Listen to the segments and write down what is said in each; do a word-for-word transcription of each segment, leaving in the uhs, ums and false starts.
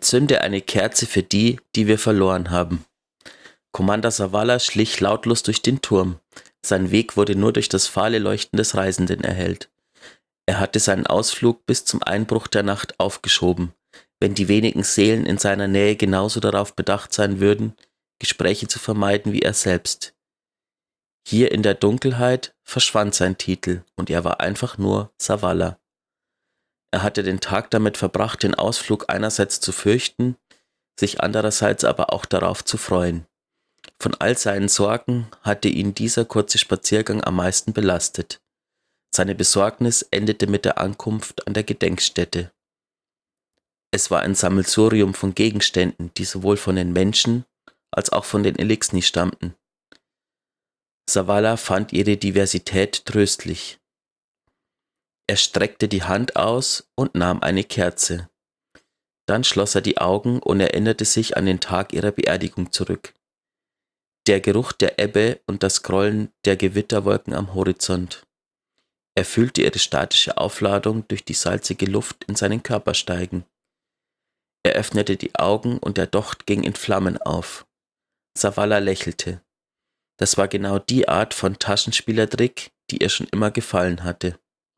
Entzünde eine Kerze für die, die wir verloren haben. Commander Zavala schlich lautlos durch den Turm. Sein Weg wurde nur durch das fahle Leuchten des Reisenden erhellt. Er hatte seinen Ausflug bis zum Einbruch der Nacht aufgeschoben, wenn die wenigen Seelen in seiner Nähe genauso darauf bedacht sein würden, Gespräche zu vermeiden wie er selbst. Hier in der Dunkelheit verschwand sein Titel und er war einfach nur Zavala. Er hatte den Tag damit verbracht, den Ausflug einerseits zu fürchten, sich andererseits aber auch darauf zu freuen. Von all seinen Sorgen hatte ihn dieser kurze Spaziergang am meisten belastet. Seine Besorgnis endete mit der Ankunft an der Gedenkstätte. Es war ein Sammelsurium von Gegenständen, die sowohl von den Menschen als auch von den Eliksni stammten. Zavala fand ihre Diversität tröstlich. Er streckte die Hand aus und nahm eine Kerze. Dann schloss er die Augen und erinnerte sich an den Tag ihrer Beerdigung zurück. Der Geruch der Ebbe und das Grollen der Gewitterwolken am Horizont. Er fühlte ihre statische Aufladung durch die salzige Luft in seinen Körper steigen. Er öffnete die Augen und der Docht ging in Flammen auf. Zavala lächelte. Das war genau die Art von Taschenspielertrick, die ihr schon immer gefallen hatte.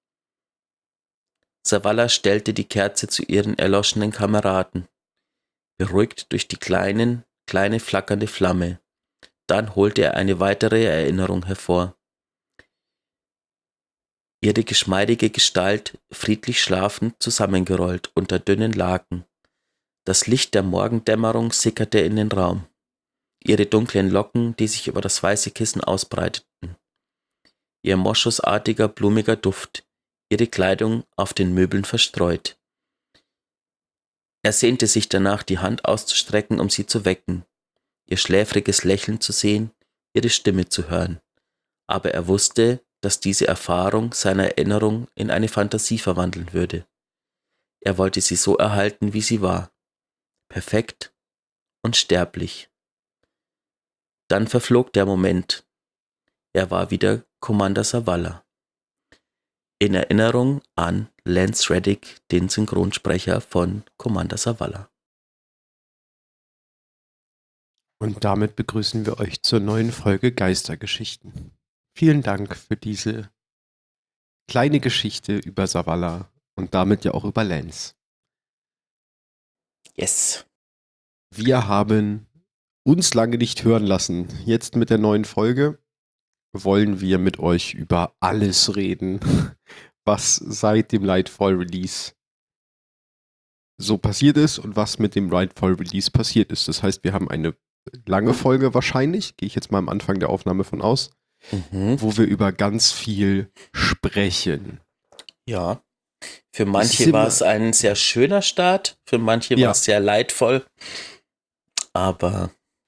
Zavala stellte die Kerze zu ihren erloschenen Kameraden, beruhigt durch die kleinen, kleine flackernde Flamme. Dann holte er eine weitere Erinnerung hervor. Ihre geschmeidige Gestalt, friedlich schlafend, zusammengerollt unter dünnen Laken. Das Licht der Morgendämmerung sickerte in den Raum. Ihre dunklen Locken, die sich über das weiße Kissen ausbreiteten. Ihr moschusartiger, blumiger Duft, ihre Kleidung auf den Möbeln verstreut. Er sehnte sich danach, die Hand auszustrecken, um sie zu wecken, ihr schläfriges Lächeln zu sehen, ihre Stimme zu hören. Aber er wusste, dass diese Erfahrung seine Erinnerung in eine Fantasie verwandeln würde. Er wollte sie so erhalten, wie sie war. Perfekt und sterblich. Dann verflog der Moment. Er war wieder Commander Zavala. In Erinnerung an Lance Reddick, den Synchronsprecher von Commander Zavala. Und damit begrüßen wir euch zur neuen Folge Geistergeschichten. Vielen Dank für diese kleine Geschichte über Zavala und damit ja auch über Lance. Yes. Wir haben uns lange nicht hören lassen. Jetzt mit der neuen Folge wollen wir mit euch über alles reden, was seit dem Lightfall Release so passiert ist und was mit dem Lightfall Release passiert ist. Das heißt, wir haben eine lange Folge wahrscheinlich, gehe ich jetzt mal am Anfang der Aufnahme von aus, Mhm. wo wir über ganz viel sprechen. Ja. Für Es manche ist war immer- es ein sehr schöner Start, für manche Ja. war es sehr leidvoll. Aber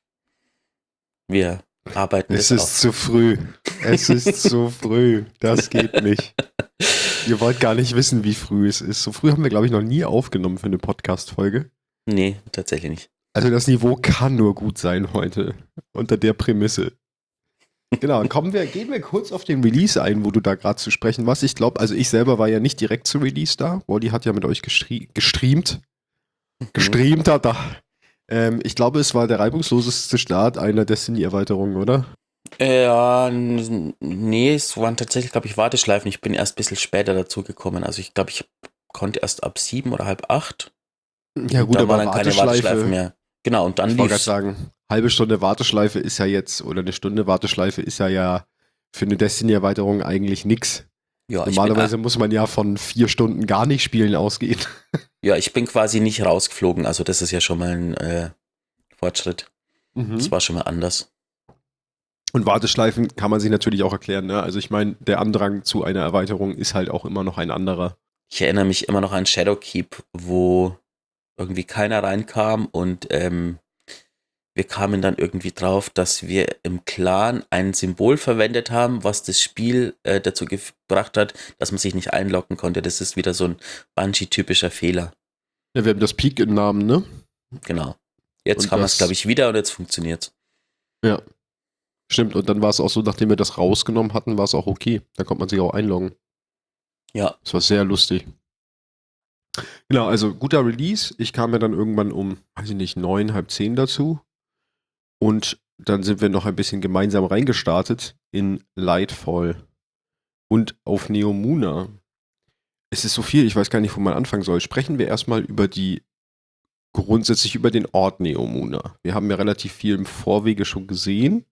wir arbeiten Es das ist auf. zu früh. Es ist zu früh. Das geht nicht. Ihr wollt gar nicht wissen, wie früh es ist. So früh haben wir, glaube ich, noch nie aufgenommen für eine Podcast-Folge. Nee, tatsächlich nicht. Also das Niveau kann nur gut sein heute. Unter der Prämisse. Genau, kommen wir, gehen wir kurz auf den Release ein, wo du da gerade zu sprechen warst. Ich glaube, also ich selber war ja nicht direkt zu Release da. Wally hat ja mit euch gestrie- gestreamt. Gestreamt hat er. Ähm, ich glaube, es war der reibungsloseste Start einer Destiny-Erweiterung, oder? Ja, n- nee, es waren tatsächlich, glaube ich, Warteschleifen. Ich bin erst ein bisschen später dazu gekommen. Also ich glaube, ich konnte erst ab sieben oder halb acht. Ja gut, da aber waren dann keine Warteschleifen Warteschleife. mehr. Genau, und dann Ich wollte gerade lief's. sagen, halbe Stunde Warteschleife ist ja jetzt, oder eine Stunde Warteschleife ist ja ja für eine Destiny-Erweiterung eigentlich nix. Ja, ich bin, Normalerweise muss man ja von vier Stunden gar nicht spielen ausgehen. ja, ich bin quasi nicht rausgeflogen. Also das ist ja schon mal ein äh, Fortschritt. Das war schon mal anders. Und Warteschleifen kann man sich natürlich auch erklären, ne? Also ich meine, der Andrang zu einer Erweiterung ist halt auch immer noch ein anderer. Ich erinnere mich immer noch an Shadowkeep, wo irgendwie keiner reinkam und ähm, wir kamen dann irgendwie drauf, dass wir im Clan ein Symbol verwendet haben, was das Spiel äh, dazu gebracht hat, dass man sich nicht einloggen konnte. Das ist wieder so ein Bungie-typischer Fehler. Ja, wir haben das Peak im Namen, ne? Genau. Jetzt Und kann man es, das- glaube ich, wieder und jetzt funktioniert es. Ja. Stimmt, und dann war es auch so, nachdem wir das rausgenommen hatten, war es auch okay. Da konnte man sich auch einloggen. Ja. Das war sehr lustig. Genau, also guter Release. Ich kam ja dann irgendwann um, weiß ich nicht, neun, halb zehn dazu. Und dann sind wir noch ein bisschen gemeinsam reingestartet in Lightfall und auf Neomuna. Es ist so viel, ich weiß gar nicht, wo man anfangen soll. Sprechen wir erstmal über die, grundsätzlich über den Ort Neomuna. Wir haben ja relativ viel im Vorwege schon gesehen.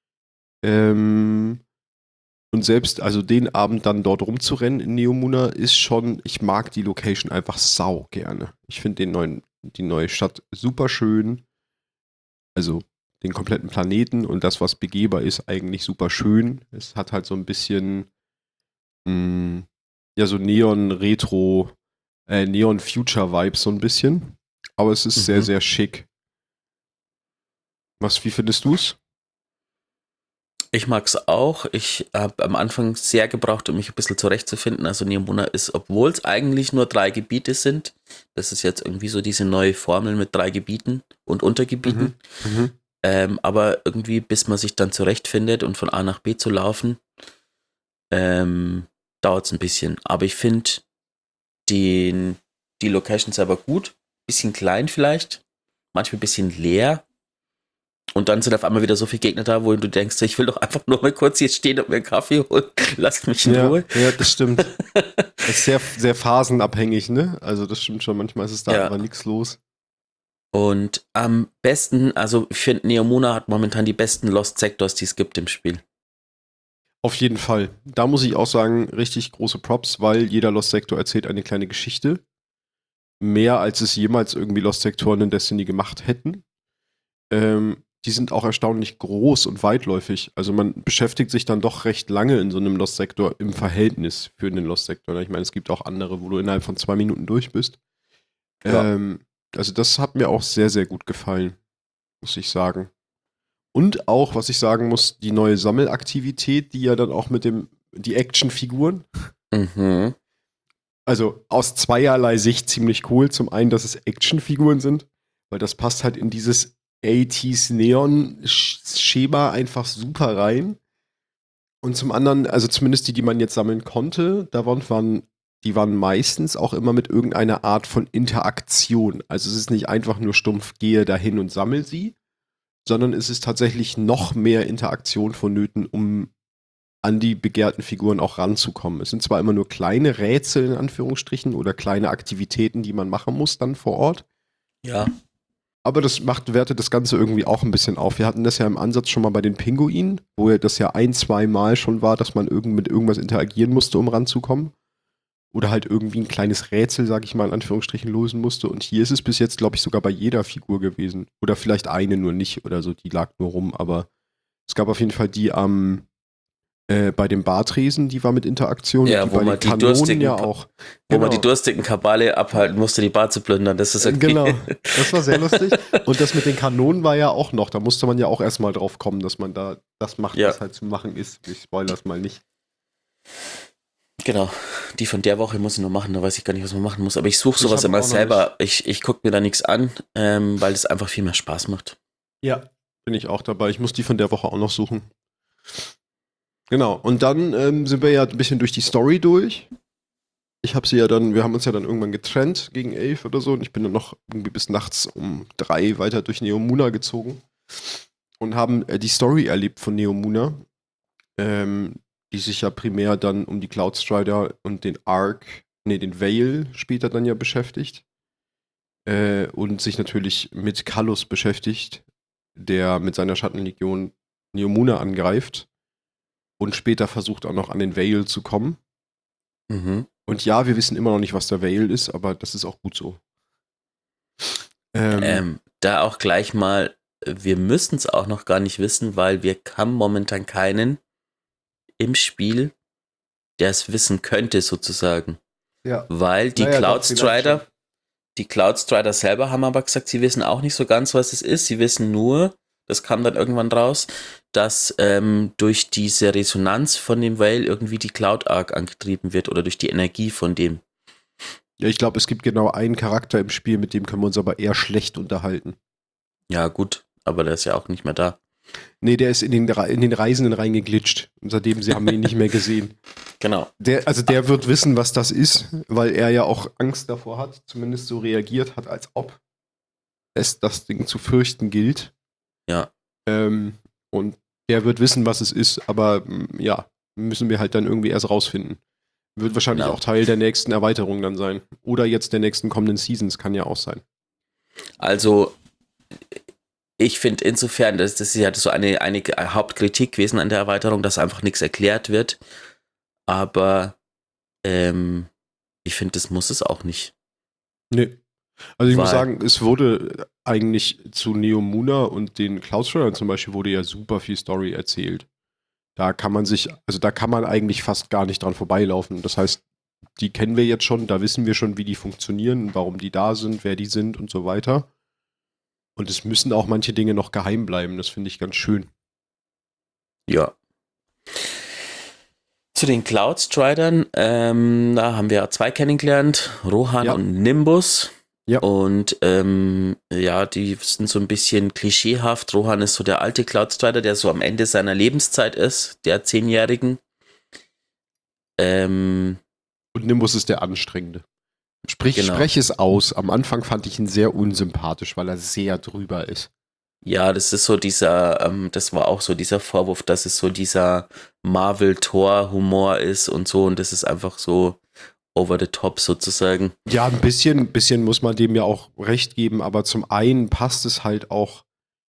Ähm, und selbst, also den Abend dann dort rumzurennen in Neomuna ist schon, ich mag die Location einfach sau gerne. Ich finde den neuen, die neue Stadt super schön. Also den kompletten Planeten und das, was begehbar ist, eigentlich super schön. Es hat halt so ein bisschen, mh, ja, so Neon-Retro, äh, Neon-Future-Vibes so ein bisschen. Aber es ist Mhm. sehr, sehr schick. Was, wie findest du es? Ich mag es auch. Ich habe am Anfang sehr gebraucht, um mich ein bisschen zurechtzufinden. Also Neomuna ist, obwohl es eigentlich nur drei Gebiete sind, das ist jetzt irgendwie so diese neue Formel mit drei Gebieten und Untergebieten. Mhm. Ähm, aber irgendwie, bis man sich dann zurechtfindet und von A nach B zu laufen, ähm, dauert es ein bisschen. Aber ich finde die Location selber gut. Bisschen klein vielleicht, manchmal ein bisschen leer. Und dann sind auf einmal wieder so viele Gegner da, wo du denkst, ich will doch einfach nur mal kurz hier stehen und mir einen Kaffee holen. Lasst mich in Ja, Ruhe. ja, das stimmt. Es ist sehr, sehr phasenabhängig, ne? Also das stimmt schon, manchmal ist es da Ja. einfach nichts los. Und am besten, also ich finde, Neomuna hat momentan die besten Lost Sectors, die es gibt im Spiel. Auf jeden Fall. Da muss ich auch sagen, richtig große Props, weil jeder Lost Sector erzählt eine kleine Geschichte. Mehr als es jemals irgendwie Lost Sektoren in Destiny gemacht hätten. Ähm, die sind auch erstaunlich groß und weitläufig. Also man beschäftigt sich dann doch recht lange in so einem Lost Sektor im Verhältnis für einen Lost Sektor. Ich meine, es gibt auch andere, wo du innerhalb von zwei Minuten durch bist. Ja. Ähm, also das hat mir auch sehr, sehr gut gefallen, muss ich sagen. Und auch, was ich sagen muss, die neue Sammelaktivität, die ja dann auch mit dem, die Actionfiguren. Mhm. Also aus zweierlei Sicht ziemlich cool. Zum einen, dass es Actionfiguren sind, weil das passt halt in dieses achtziger Neon-Schema einfach super rein. Und zum anderen, also zumindest die, die man jetzt sammeln konnte, da waren, waren, die waren meistens auch immer mit irgendeiner Art von Interaktion. Also es ist nicht einfach nur stumpf, gehe dahin und sammel sie, sondern es ist tatsächlich noch mehr Interaktion vonnöten, um an die begehrten Figuren auch ranzukommen. Es sind zwar immer nur kleine Rätsel in Anführungsstrichen oder kleine Aktivitäten, die man machen muss dann vor Ort, Ja. aber das macht, wertet das Ganze irgendwie auch ein bisschen auf. Wir hatten das ja im Ansatz schon mal bei den Pinguinen, wo ja das ja ein, zwei Mal schon war, dass man irgend mit irgendwas interagieren musste, um ranzukommen. Oder halt irgendwie ein kleines Rätsel, sag ich mal, in Anführungsstrichen lösen musste. Und hier ist es bis jetzt, glaube ich, sogar bei jeder Figur gewesen. Oder vielleicht eine nur nicht oder so, die lag nur rum. Aber es gab auf jeden Fall die am äh, bei dem Bartresen, die war mit Interaktion. Ja, und die wo bei man den die durstigen, ja auch. wo man die durstigen Kabale abhalten musste, die Bar zu plündern. Das ist irgendwie Genau, das war sehr lustig. Und das mit den Kanonen war ja auch noch, da musste man ja auch erstmal drauf kommen, dass man da das macht, Ja. was halt zu machen ist. Ich spoilere das mal nicht. Genau, die von der Woche muss ich noch machen, da weiß ich gar nicht, was man machen muss. Aber ich suche Ich sowas hab immer auch noch selber. Ich, ich gucke mir da nichts an, ähm, weil es einfach viel mehr Spaß macht. Ja. Bin ich auch dabei. Ich muss die von der Woche auch noch suchen. Genau, und dann ähm, sind wir ja ein bisschen durch die Story durch. Ich habe sie ja dann, wir haben uns ja dann irgendwann getrennt gegen elf oder so und ich bin dann noch irgendwie bis nachts um drei weiter durch Neomuna gezogen und haben äh, die Story erlebt von Neomuna, ähm, die sich ja primär dann um die Cloudstrider und den Ark, nee, den Veil später dann ja beschäftigt äh, und sich natürlich mit Kallus beschäftigt, der mit seiner Schattenlegion Neomuna angreift und später versucht auch noch an den Veil zu kommen. Mhm. Und ja, wir wissen immer noch nicht, was der Veil ist, aber das ist auch gut so. Ähm, Ähm, da auch gleich mal, wir müssen es auch noch gar nicht wissen, weil wir haben momentan keinen im Spiel, der es wissen könnte, sozusagen. ja. Weil die Naja, doch, Cloudstrider, vielleicht schon. die Cloudstrider selber haben aber gesagt, sie wissen auch nicht so ganz, was es ist. Sie wissen nur, das kam dann irgendwann raus, dass ähm, durch diese Resonanz von dem Veil irgendwie die Cloud Arc angetrieben wird oder durch die Energie von dem. Ja, ich glaube, es gibt genau einen Charakter im Spiel, mit dem können wir uns aber eher schlecht unterhalten. Ja, gut, aber der ist ja auch nicht mehr da. Nee, der ist in den, in den Reisenden reingeglitscht. Und seitdem sie haben ihn nicht mehr gesehen. Genau. Der, also der wird wissen, was das ist, weil er ja auch Angst davor hat, zumindest so reagiert hat, als ob es das Ding zu fürchten gilt. Ja. Ähm, und der wird wissen, was es ist, aber mm, ja, müssen wir halt dann irgendwie erst rausfinden. Wird wahrscheinlich Genau. auch Teil der nächsten Erweiterung dann sein. Oder jetzt der nächsten kommenden Seasons, kann ja auch sein. Also, ich finde insofern, das, das ist ja so eine, eine Hauptkritik gewesen an der Erweiterung, dass einfach nichts erklärt wird. Aber ähm, ich finde, das muss es auch nicht. Nee. Also ich Weil- muss sagen, es wurde eigentlich zu Neomuna und den Cloudstridern zum Beispiel wurde ja super viel Story erzählt. Da kann man sich, also da kann man eigentlich fast gar nicht dran vorbeilaufen. Das heißt, die kennen wir jetzt schon, da wissen wir schon, wie die funktionieren, warum die da sind, wer die sind und so weiter. Und es müssen auch manche Dinge noch geheim bleiben. Das finde ich ganz schön. Ja. Zu den Cloudstridern, ähm, da haben wir zwei kennengelernt, Rohan Ja. und Nimbus. Ja. Und ähm, ja, die sind so ein bisschen klischeehaft. Rohan ist so der alte Cloudstrider, der so am Ende seiner Lebenszeit ist, der Zehnjährigen. Ähm, Und Nimbus ist der Anstrengende. Sprich, Genau. sprech es aus. Am Anfang fand ich ihn sehr unsympathisch, weil er sehr drüber ist. ja, das ist so dieser, ähm, das war auch so dieser Vorwurf, dass es so dieser Marvel-Tor-Humor ist und so. Und das ist einfach so over the top sozusagen. Ja, ein bisschen, ein bisschen muss man dem ja auch recht geben, aber zum einen passt es halt auch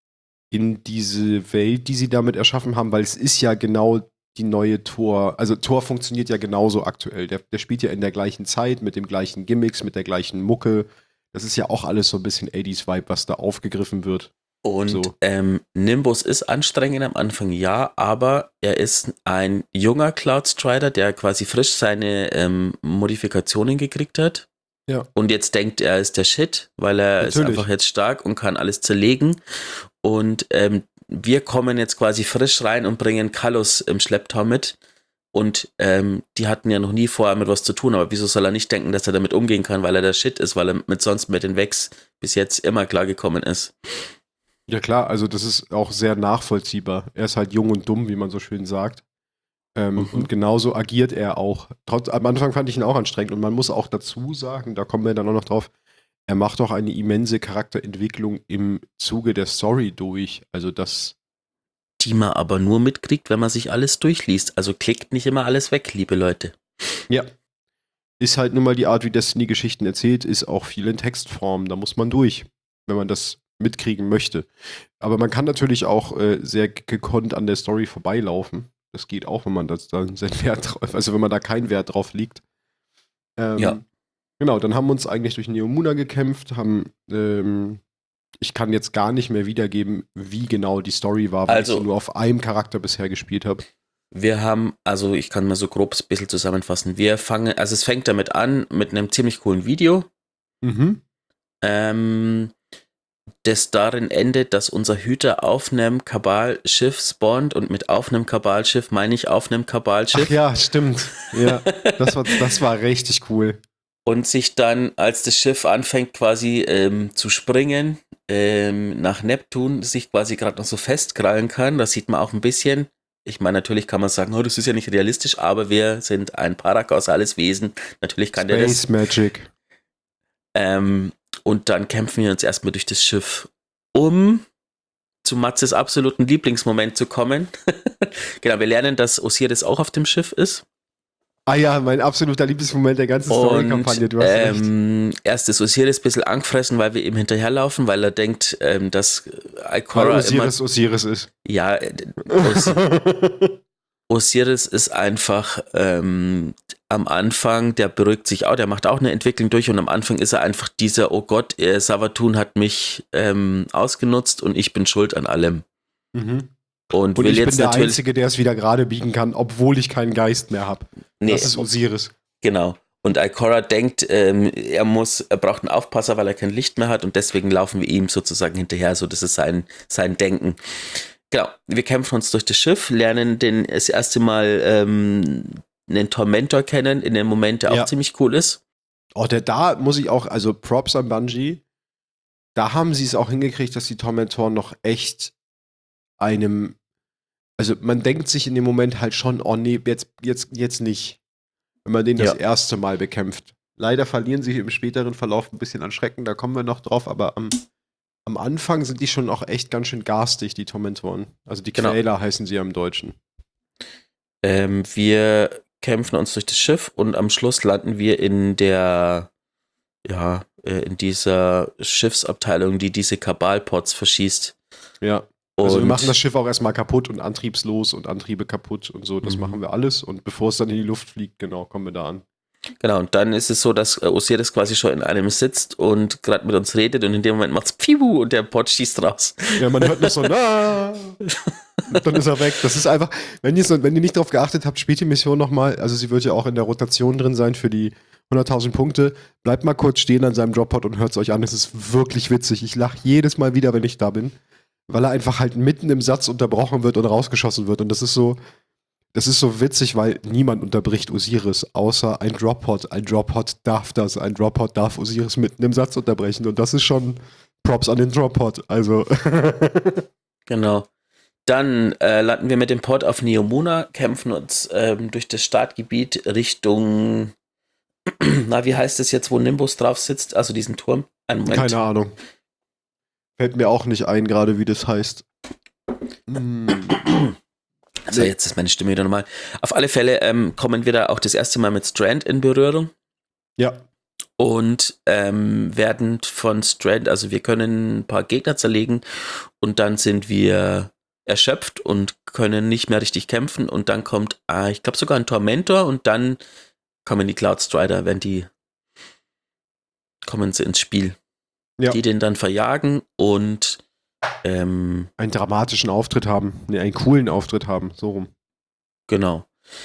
in diese Welt, die sie damit erschaffen haben, weil es ist ja genau die neue Tor. Also Tor funktioniert ja genauso aktuell. Der, der spielt ja in der gleichen Zeit, mit dem gleichen Gimmicks, mit der gleichen Mucke. Das ist ja auch alles so ein bisschen achtziger-Vibe, was da aufgegriffen wird. Und So. ähm, Nimbus ist anstrengend am Anfang, ja, aber er ist ein junger Cloudstrider, der quasi frisch seine ähm, Modifikationen gekriegt hat. Ja. Und jetzt denkt, er ist der Shit, weil er ist Natürlich. einfach jetzt stark und kann alles zerlegen. Und ähm, wir kommen jetzt quasi frisch rein und bringen Kallus im Schlepptau mit. Und ähm, die hatten ja noch nie vorher mit was zu tun, aber wieso soll er nicht denken, dass er damit umgehen kann, weil er der Shit ist, weil er mit sonst mit den Vex bis jetzt immer klargekommen ist. Ja klar, also das ist auch sehr nachvollziehbar. Er ist halt jung und dumm, wie man so schön sagt. Ähm, Mhm. Und genauso agiert er auch. Trotz, am Anfang fand ich ihn auch anstrengend und man muss auch dazu sagen, da kommen wir dann auch noch drauf, er macht auch eine immense Charakterentwicklung im Zuge der Story durch. Also das, Die man aber nur mitkriegt, wenn man sich alles durchliest. Also klickt nicht immer alles weg, liebe Leute. ja, ist halt nun mal die Art, wie Destiny Geschichten erzählt, ist auch viel in Textform. Da muss man durch, wenn man das mitkriegen möchte. Aber man kann natürlich auch äh, sehr gekonnt an der Story vorbeilaufen. Das geht auch, wenn man das dann seinen Wert drauf, also wenn man da keinen Wert drauf legt. Ähm, Ja. Genau, dann haben wir uns eigentlich durch Neomuna gekämpft, haben, ähm, ich kann jetzt gar nicht mehr wiedergeben, wie genau die Story war, weil Also- ich sie nur auf einem Charakter bisher gespielt habe. Wir haben, also ich kann mal so grob ein bisschen zusammenfassen. Wir fangen, also es fängt damit an mit einem ziemlich coolen Video, Mhm. ähm, das darin endet, dass unser Hüter auf einem Kabal-Schiff spawnt und mit auf einem Kabal-Schiff meine ich auf einem Ach Kabal-Schiff ja, stimmt. Ja, das war, das war richtig cool. und sich dann, als das Schiff anfängt quasi ähm, zu springen, ähm, nach Neptun, sich quasi gerade noch so festkrallen kann. Das sieht man auch ein bisschen. Ich meine, natürlich kann man sagen, oh, das ist ja nicht realistisch, aber wir sind ein parakausales Wesen. Natürlich kann der das. Space Magic. Ähm, und dann kämpfen wir uns erstmal durch das Schiff, um zu Matzes absoluten Lieblingsmoment zu kommen. Genau, wir lernen, dass Osiris auch auf dem Schiff ist. Ah ja, mein absoluter Lieblingsmoment der ganzen Und Story-Kampagne, du hast recht. ähm, erst ist Osiris ein bisschen angefressen, weil wir ihm hinterherlaufen, weil er denkt, ähm, dass Weil Ikora Osiris Osiris ist. immer... Ja, äh, Os Osiris ist einfach ähm, am Anfang, der beruhigt sich auch, der macht auch eine Entwicklung durch und am Anfang ist er einfach dieser, oh Gott, äh, Savathun hat mich ähm, ausgenutzt und ich bin schuld an allem. Mhm. Und, Und will ich bin jetzt der natürlich... Einzige, der es wieder gerade biegen kann, obwohl ich keinen Geist mehr habe. Nee, Das ist Osiris. genau. Und Ikora denkt, ähm, er muss, er braucht einen Aufpasser, weil er kein Licht mehr hat und deswegen laufen wir ihm sozusagen hinterher. So, das ist sein, sein Denken. Genau. Wir kämpfen uns durch das Schiff, lernen den das erste Mal ähm, einen Tormentor kennen, in dem Moment, der Ja. auch ziemlich cool ist. Oh, der da muss ich auch, also Props an Bungie, da haben sie es auch hingekriegt, dass die Tormentoren noch echt einem, also man denkt sich in dem Moment halt schon, oh nee, jetzt, jetzt, jetzt nicht. wenn man den Ja. das erste Mal bekämpft. Leider verlieren sie im späteren Verlauf ein bisschen an Schrecken, da kommen wir noch drauf, aber am, am Anfang sind die schon auch echt ganz schön garstig, die Tormentoren. Also die Genau. Quäler heißen sie ja im Deutschen. Ähm, wir kämpfen uns durch das Schiff und am Schluss landen wir in der, ja, äh, in dieser Schiffsabteilung, die diese Kabal-Pods verschießt. Ja. Also wir Und- machen das Schiff auch erstmal kaputt und antriebslos und Antriebe kaputt und so, das Mhm. machen wir alles. Und bevor es dann in die Luft fliegt, genau, kommen wir da an. Genau, und dann ist es so, dass äh, Osiris quasi schon in einem sitzt und gerade mit uns redet und in dem Moment macht's Pibu und der Pod schießt raus. Ja, man hört noch so, na, und dann ist er weg. Das ist einfach, wenn ihr, so, wenn ihr nicht darauf geachtet habt, spielt die Mission nochmal, also sie wird ja auch in der Rotation drin sein für die hunderttausend Punkte. Bleibt mal kurz stehen an seinem Droppod und hört es euch an, es ist wirklich witzig. Ich lache jedes Mal wieder, wenn ich da bin, weil er einfach halt mitten im Satz unterbrochen wird und rausgeschossen wird und das ist so, das ist so witzig, weil niemand unterbricht Osiris, außer ein Droppod. Ein Droppod darf das, ein Droppod darf Osiris mitten im Satz unterbrechen und das ist schon Props an den Droppod, also Genau. Dann äh, landen wir mit dem Pod auf Neomuna, kämpfen uns ähm, durch das Startgebiet Richtung, na, wie heißt es jetzt, wo Nimbus drauf sitzt, also diesen Turm? Einen Moment. keine Ahnung. Fällt mir auch nicht ein, gerade wie das heißt. Hm. Also jetzt ist meine Stimme wieder normal. Auf alle Fälle ähm, kommen wir da auch das erste Mal mit Strand in Berührung Ja, und ähm, werden von Strand, also wir können ein paar Gegner zerlegen und dann sind wir erschöpft und können nicht mehr richtig kämpfen und dann kommt, ah, ich glaube sogar ein Tormentor und dann kommen die Cloud Strider, wenn die kommen sie ins Spiel. ja. Die den dann verjagen und ähm, Einen dramatischen Auftritt haben. Ne, einen coolen Auftritt haben, so rum. genau.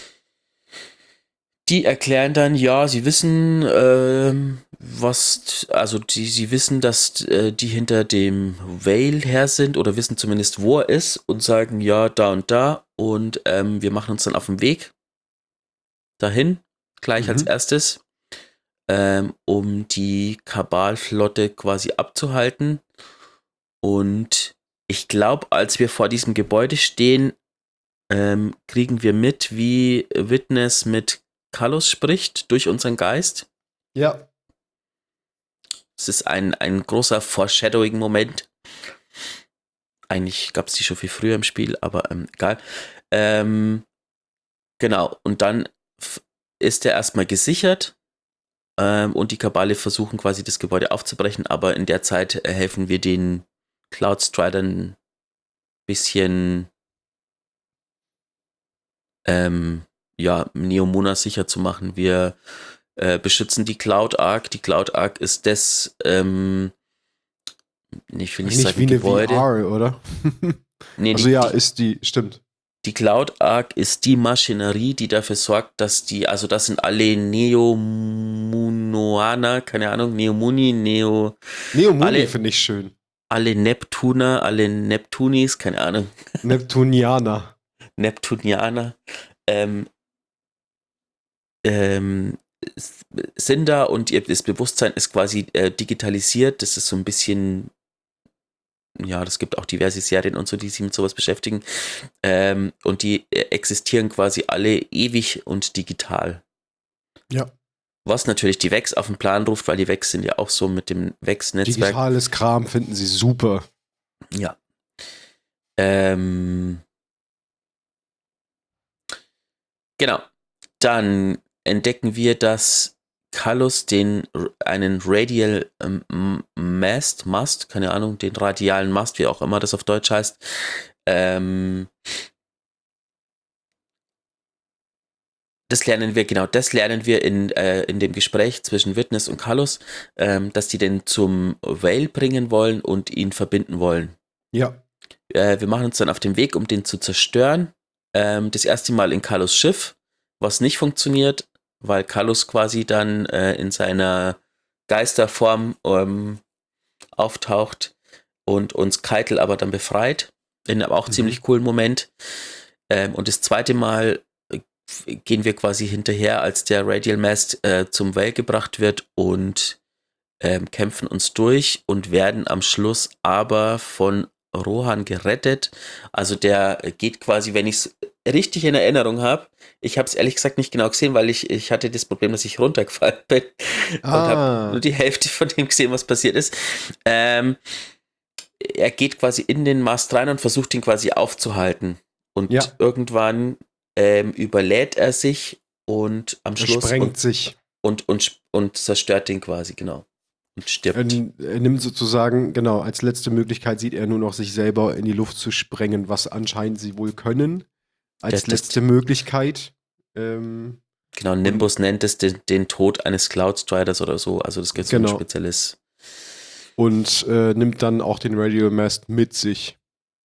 Die erklären dann, ja, sie wissen, ähm, was, also die, sie wissen, dass äh, die hinter dem Vale her sind oder wissen zumindest, wo er ist und sagen, ja, da und da und ähm, wir machen uns dann auf den Weg dahin, gleich Mhm. als erstes, ähm, um die Kabalflotte quasi abzuhalten. Und ich glaube, als wir vor diesem Gebäude stehen, ähm, kriegen wir mit, wie Witness mit Kalos spricht durch unseren Geist. Ja. Es ist ein, ein großer Foreshadowing-Moment. Eigentlich gab es die schon viel früher im Spiel, aber ähm, egal. Ähm, genau, und dann f- ist er erstmal gesichert ähm, und die Kabale versuchen quasi das Gebäude aufzubrechen, aber in der Zeit äh, helfen wir den Cloud Stridern ein bisschen ähm, ja, Neomuna sicher zu machen. Wir äh, beschützen die Cloud Ark. Die Cloud Ark ist das, ähm, ich will nicht, Nicht sagen wie eine Gebäude. V R, oder? Nee, Also die, ja, die, ist die, stimmt. die Cloud Ark ist die Maschinerie, die dafür sorgt, dass die, also das sind alle Neomunoaner, keine Ahnung, Neomuni, Neo, Neomuni Alle- finde ich schön. alle Neptuner, alle Neptunis, keine Ahnung, Neptunianer. Neptunianer, ähm, ähm, s- sind da und ihr das Bewusstsein ist quasi äh, digitalisiert. Das ist so ein bisschen, ja, das gibt auch diverse Serien und so, die sich mit sowas beschäftigen. Ähm, und die äh, existieren quasi alle ewig und digital. Ja. Was natürlich die Vex auf den Plan ruft, weil die Vex sind ja auch so mit dem Vex-Netzwerk. Digitales Kram finden sie super. Ja. Ähm, genau. Dann entdecken wir, dass Kalos den einen Radial ähm, Mast, Mast, keine Ahnung, den radialen Mast, wie auch immer das auf Deutsch heißt, ähm, das lernen wir, genau, das lernen wir in, äh, in dem Gespräch zwischen Witness und Kalos, ähm, dass die den zum Vale bringen wollen und ihn verbinden wollen. Ja. Äh, wir machen uns dann auf den Weg, um den zu zerstören. Ähm, das erste Mal in Kalos Schiff, was nicht funktioniert, weil Kalos quasi dann äh, in seiner Geisterform ähm, auftaucht und uns Keitel aber dann befreit. In einem auch Mhm. ziemlich coolen Moment. Ähm, und das zweite Mal äh, gehen wir quasi hinterher, als der Radial Mast äh, zum Vale gebracht wird und ähm, kämpfen uns durch und werden am Schluss aber von Rohan gerettet. Also der geht quasi, wenn ich es richtig in Erinnerung habe, ich habe es ehrlich gesagt nicht genau gesehen, weil ich, ich hatte das Problem, dass ich runtergefallen bin und habe nur Ah, die Hälfte von dem gesehen, was passiert ist. Ähm, er geht quasi in den Mast rein und versucht ihn quasi aufzuhalten. ja, Und irgendwann ähm, überlädt er sich und am er Schluss und, sprengt sich. und, und, und zerstört den quasi, genau. Und Er, stirbt. er nimmt sozusagen, genau, als letzte Möglichkeit sieht er nur noch, sich selber in die Luft zu sprengen, was anscheinend sie wohl können. Der, Als das, letzte Möglichkeit. Ähm, genau, und Nimbus nennt es den, den Tod eines Cloudstriders oder so. Also das gibt so ein genau. spezielles. Und äh, nimmt dann auch den Radial Mast mit sich.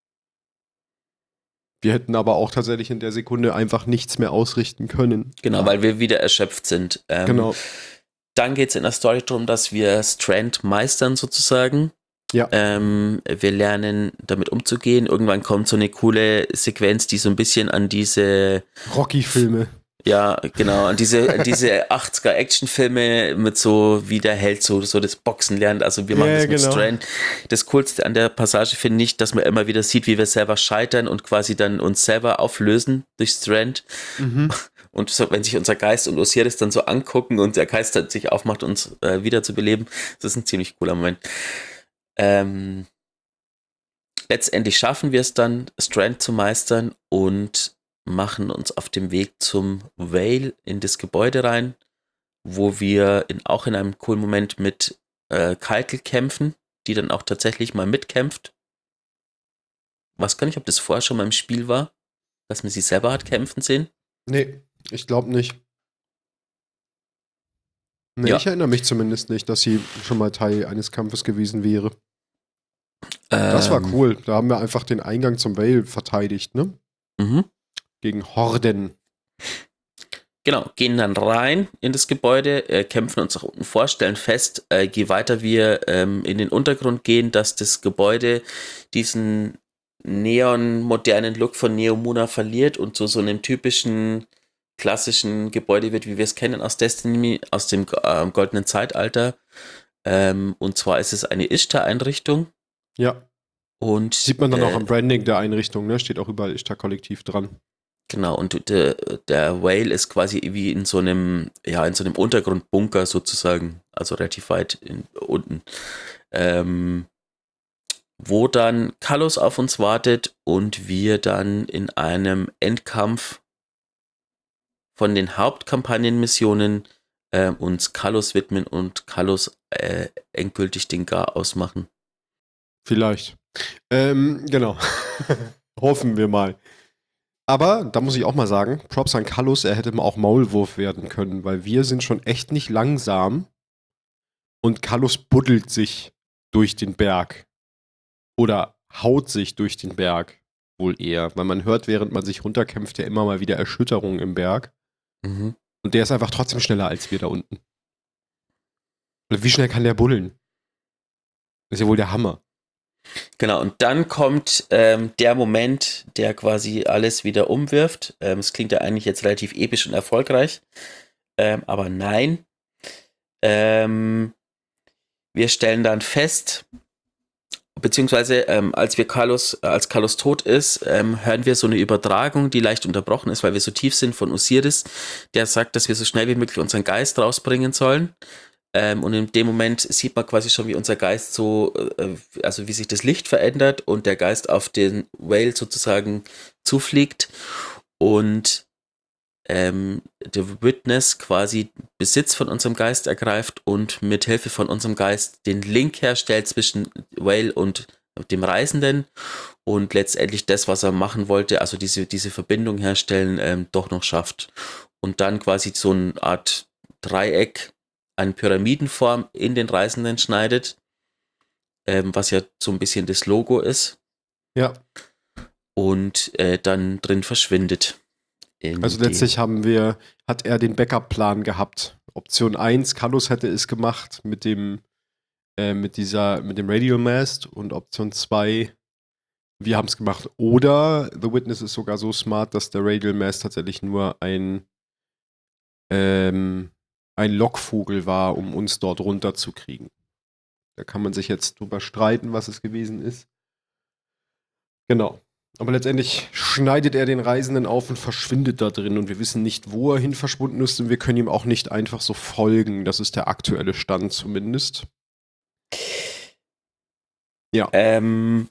Wir hätten aber auch tatsächlich in der Sekunde einfach nichts mehr ausrichten können. Genau, Ja, weil wir wieder erschöpft sind. Ähm, genau. dann geht es in der Story darum, dass wir Strand meistern sozusagen. Ja, Ähm, wir lernen damit umzugehen. Irgendwann kommt so eine coole Sequenz, die so ein bisschen an diese, Rocky-Filme. ja, genau, an diese, an diese achtziger Actionfilme mit so, wie der Held so, so das Boxen lernt. Also wir machen Ja, das mit genau. Strand. Das Coolste an der Passage finde ich, dass man immer wieder sieht, wie wir selber scheitern und quasi dann uns selber auflösen durch Strand. Mhm. Und so, wenn sich unser Geist und Osiris dann so angucken und der Geist dann sich aufmacht, uns äh, wieder zu beleben, das ist ein ziemlich cooler Moment. Ähm, letztendlich schaffen wir es dann, Strand zu meistern und machen uns auf dem Weg zum Vale in das Gebäude rein, wo wir in, auch in einem coolen Moment mit äh, Keitel kämpfen, die dann auch tatsächlich mal mitkämpft. Was kann ich, ob das vorher schon mal im Spiel war, dass man sie selber hat kämpfen sehen? Nee, ich glaube nicht. Nee, Ja. ich erinnere mich zumindest nicht, dass sie schon mal Teil eines Kampfes gewesen wäre. Das war Ähm, cool. Da haben wir einfach den Eingang zum Vale verteidigt, ne? mhm. Gegen Horden. Genau, gehen dann rein in das Gebäude, äh, kämpfen uns nach unten vor, stellen fest, äh, je weiter wir ähm, in den Untergrund gehen, dass das Gebäude diesen neon-modernen Look von Neomuna verliert und zu so einem typischen klassischen Gebäude wird, wie wir es kennen aus Destiny, aus dem äh, goldenen Zeitalter. Ähm, und zwar ist es eine Ishtar-Einrichtung Ja. und Sieht man dann auch äh, am Branding der Einrichtung, ne? Steht auch überall Ishtar-Kollektiv dran. genau, und der, der Whale ist quasi wie in so einem, ja, in so einem Untergrundbunker sozusagen, also relativ weit in, unten, ähm, wo dann Kalos auf uns wartet und wir dann in einem Endkampf von den Hauptkampagnenmissionen äh, uns Kalos widmen und Kalos äh, endgültig den Gar ausmachen. Vielleicht. Ähm, genau. Hoffen wir mal. Aber da muss ich auch mal sagen, Props an Kallus, er hätte mal auch Maulwurf werden können, weil wir sind schon echt nicht langsam und Kallus buddelt sich durch den Berg. Oder haut sich durch den Berg. Wohl eher. Weil man hört, während man sich runterkämpft, ja immer mal wieder Erschütterungen im Berg. Mhm. Und der ist einfach trotzdem schneller als wir da unten. Und wie schnell kann der buddeln? Das ist ja wohl der Hammer. Genau, und dann kommt ähm, der Moment, der quasi alles wieder umwirft. Ähm, es klingt ja eigentlich jetzt relativ episch und erfolgreich, ähm, aber nein. Ähm, wir stellen dann fest, beziehungsweise ähm, als wir Carlos, äh, als Carlos tot ist, ähm, hören wir so eine Übertragung, die leicht unterbrochen ist, weil wir so tief sind von Osiris, der sagt, dass wir so schnell wie möglich unseren Geist rausbringen sollen. Ähm, und in dem Moment sieht man quasi schon, wie unser Geist so, äh, also wie sich das Licht verändert und der Geist auf den Whale sozusagen zufliegt und ähm, der Witness quasi Besitz von unserem Geist ergreift und mit Hilfe von unserem Geist den Link herstellt zwischen Whale und dem Reisenden und letztendlich das, was er machen wollte, also diese, diese Verbindung herstellen, ähm, doch noch schafft. Und dann quasi so eine Art Dreieck, eine Pyramidenform in den Reisenden schneidet, ähm, was ja so ein bisschen das Logo ist Ja. und äh, dann drin verschwindet. In Also die, letztlich haben wir, hat er den Backup-Plan gehabt. Option eins, Kallus hätte es gemacht mit dem, äh, mit dieser, mit dem Radial Mast und Option zwei, wir haben es gemacht. Oder The Witness ist sogar so smart, dass der Radial Mast tatsächlich nur ein, ähm, ein Lockvogel war, um uns dort runterzukriegen. Da kann man sich jetzt drüber streiten, was es gewesen ist. Genau. Aber letztendlich schneidet er den Reisenden auf und verschwindet da drin. Und wir wissen nicht, wo er hin verschwunden ist. Und wir können ihm auch nicht einfach so folgen. Das ist der aktuelle Stand zumindest. Ja. Ähm,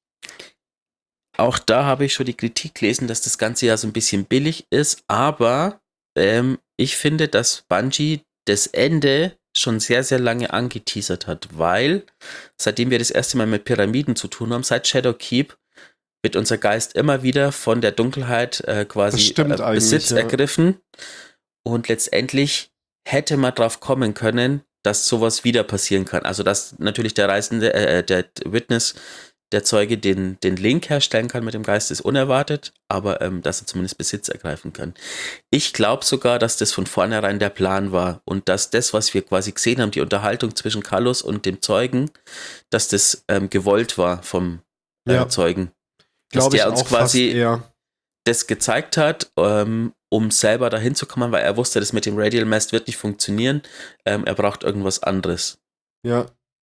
auch da habe ich schon die Kritik gelesen, dass das Ganze ja so ein bisschen billig ist. Aber ähm, ich finde, dass Bungie das Ende schon sehr, sehr lange angeteasert hat. Weil, seitdem wir das erste Mal mit Pyramiden zu tun haben, seit Shadowkeep, wird unser Geist immer wieder von der Dunkelheit äh, quasi äh, Besitz ja. ergriffen. Und letztendlich hätte man drauf kommen können, dass sowas wieder passieren kann. Also dass natürlich der Reisende, äh, der Witness, der Zeuge den, den Link herstellen kann mit dem Geist, ist unerwartet, aber ähm, dass er zumindest Besitz ergreifen kann. Ich glaube sogar, dass das von vornherein der Plan war und dass das, was wir quasi gesehen haben, die Unterhaltung zwischen Carlos und dem Zeugen, dass das ähm, gewollt war vom äh, Ja. Zeugen. Dass Glaube ich der uns auch quasi fast eher. das gezeigt hat, ähm, um selber dahin zu kommen, weil er wusste, das mit dem Radial Mast wird nicht funktionieren. Ähm, er braucht irgendwas anderes. Ja.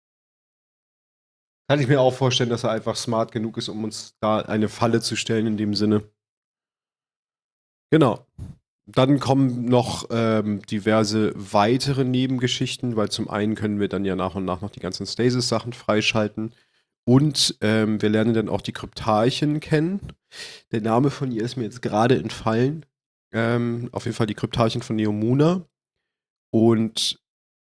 Kann ich mir auch vorstellen, dass er einfach smart genug ist, um uns da eine Falle zu stellen in dem Sinne. Genau. Dann kommen noch ähm, diverse weitere Nebengeschichten, weil zum einen können wir dann ja nach und nach noch die ganzen Stasis-Sachen freischalten. Und ähm, wir lernen dann auch die Kryptarchen kennen. Der Name von ihr ist mir jetzt gerade entfallen. Ähm, auf jeden Fall die Kryptarchen von Neomuna. Und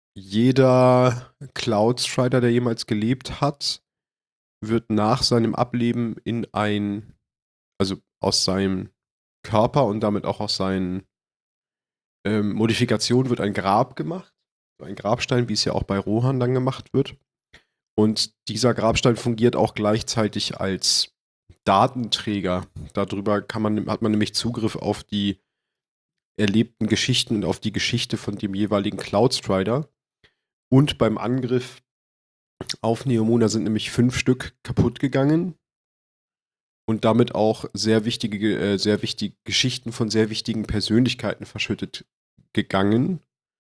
jeder Cloudstrider, der jemals gelebt hat, wird nach seinem Ableben in ein, also aus seinem Körper und damit auch aus seinen ähm, Modifikationen wird ein Grab gemacht. Ein Grabstein, wie es ja auch bei Rohan dann gemacht wird. Und dieser Grabstein fungiert auch gleichzeitig als Datenträger. Darüber kann man, hat man nämlich Zugriff auf die erlebten Geschichten und auf die Geschichte von dem jeweiligen Cloudstrider. Und beim Angriff auf Neomuna sind nämlich fünf Stück kaputt gegangen. Und damit auch sehr wichtige, äh, sehr wichtige Geschichten von sehr wichtigen Persönlichkeiten verschüttet gegangen,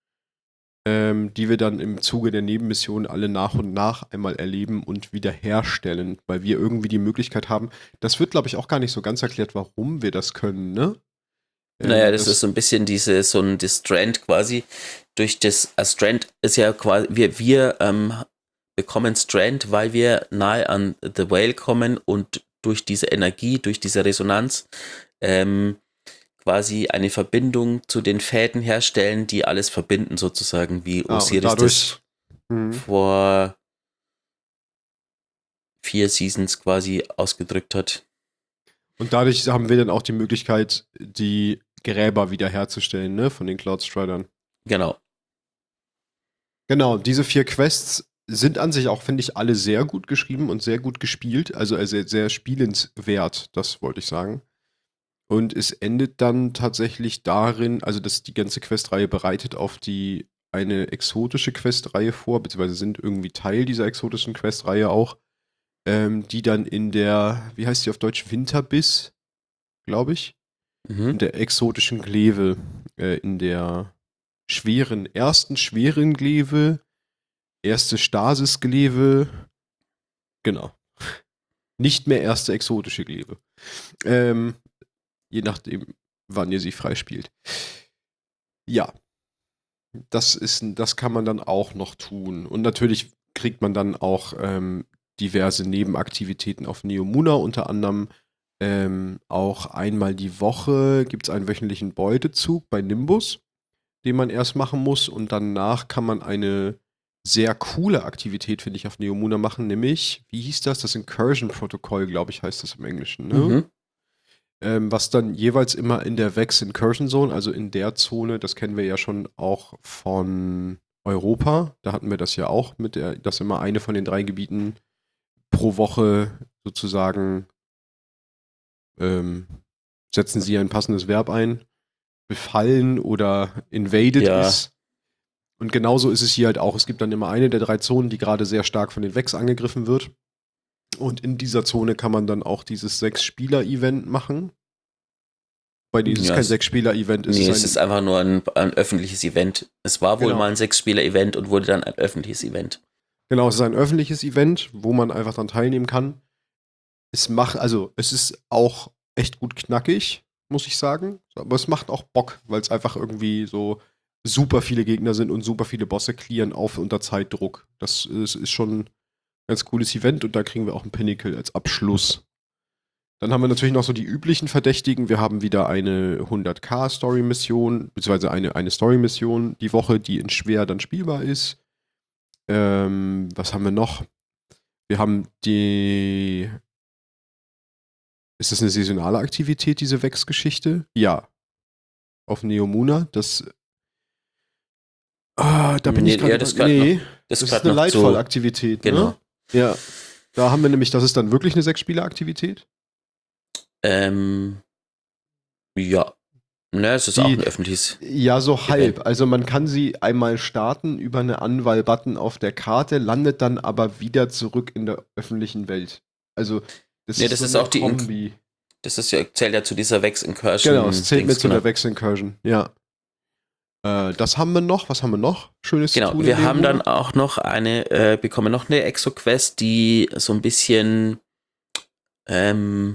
ähm, die wir dann im Zuge der Nebenmission alle nach und nach einmal erleben und wiederherstellen, weil wir irgendwie die Möglichkeit haben, das wird, glaube ich, auch gar nicht so ganz erklärt, warum wir das können, ne? Ähm, naja, das, das ist so ein bisschen diese, so ein das Strand quasi, durch das, äh, Strand ist ja quasi, wir, wir ähm, bekommen Strand, weil wir nahe an The Whale kommen und durch diese Energie, durch diese Resonanz ähm, quasi eine Verbindung zu den Fäden herstellen, die alles verbinden sozusagen, wie ah, Osiris dadurch, das mh. vor vier Seasons quasi ausgedrückt hat. Und dadurch haben wir dann auch die Möglichkeit, die Gräber wiederherzustellen, ne, von den Cloudstridern. Genau. Genau, diese vier Quests sind an sich auch, finde ich, alle sehr gut geschrieben und sehr gut gespielt. Also äh, sehr, sehr spielenswert, das wollte ich sagen. Und es endet dann tatsächlich darin, also dass die ganze Questreihe bereitet auf die eine exotische Questreihe vor, beziehungsweise sind irgendwie Teil dieser exotischen Questreihe auch, ähm, die dann in der, wie heißt die auf Deutsch, Winterbiss, glaube ich, Mhm. in der exotischen Gleve, äh, in der schweren, ersten schweren Gleve, erste Stasis-Gleve, genau. Nicht mehr erste exotische Gleve. Ähm, je nachdem, wann ihr sie freispielt. Ja, das ist, das kann man dann auch noch tun. Und natürlich kriegt man dann auch ähm, diverse Nebenaktivitäten auf Neomuna, unter anderem ähm, auch einmal die Woche gibt es einen wöchentlichen Beutezug bei Nimbus, den man erst machen muss und danach kann man eine sehr coole Aktivität, finde ich, auf Neomuna machen, nämlich, wie hieß das? Das Incursion-Protokoll, glaube ich, heißt das im Englischen, ne? Mhm. Ähm, was dann jeweils immer in der Vex Incursion Zone, also in der Zone, das kennen wir ja schon auch von Europa, da hatten wir das ja auch mit der, dass immer eine von den drei Gebieten pro Woche sozusagen ähm, setzen sie ein passendes Verb ein, befallen oder invaded Ja. ist. Und genauso ist es hier halt auch. Es gibt dann immer eine der drei Zonen, die gerade sehr stark von den Vex angegriffen wird. Und in dieser Zone kann man dann auch dieses Sechs-Spieler-Event machen. Weil dieses Ja, kein es- Sechs-Spieler-Event ist. Nee, es es ein, ist einfach nur ein, ein öffentliches Event. Es war wohl Genau. mal ein Sechs-Spieler-Event und wurde dann ein öffentliches Event. Genau, es ist ein öffentliches Event, wo man einfach dran teilnehmen kann. es macht, also es ist auch echt gut knackig, muss ich sagen. Aber es macht auch Bock, weil es einfach irgendwie so super viele Gegner sind und super viele Bosse clearen auf unter Zeitdruck. Das ist, ist schon ein ganz cooles Event und da kriegen wir auch einen Pinnacle als Abschluss. Dann haben wir natürlich noch so die üblichen Verdächtigen. Wir haben wieder eine hundert K Story-Mission, beziehungsweise eine, eine Story-Mission die Woche, die in schwer dann spielbar ist. Ähm, was haben wir noch? Wir haben die. Ist das eine saisonale Aktivität, diese Vex-Geschichte? Ja. Auf Neomuna. Das. Ah, da bin Nee, ich gerade. ja, das gehört Nee, noch, das das ist gehört eine noch zu, Lightfall-Aktivität, genau. ne? Ja. Da haben wir nämlich, das ist dann wirklich eine Sechs-Spieler-Aktivität. Ähm, ja. Ne, es ist Die, auch ein öffentliches. Ja, so halb. Event. Also man kann sie einmal starten über eine Anwahl-Button auf der Karte, landet dann aber wieder zurück in der öffentlichen Welt. Also das Nee, ist das so ist eine auch die In- Kombi. Das ist ja, zählt ja zu dieser Vex Incursion. Genau, es zählt Dings, mit zu genau. der Vex-Incursion, ja. Äh, das haben wir noch. Was haben wir noch? Schönes Genau, zu tun. wir in haben dem dann Monat? auch noch eine, äh, bekommen noch eine Exo-Quest, die so ein bisschen, ähm,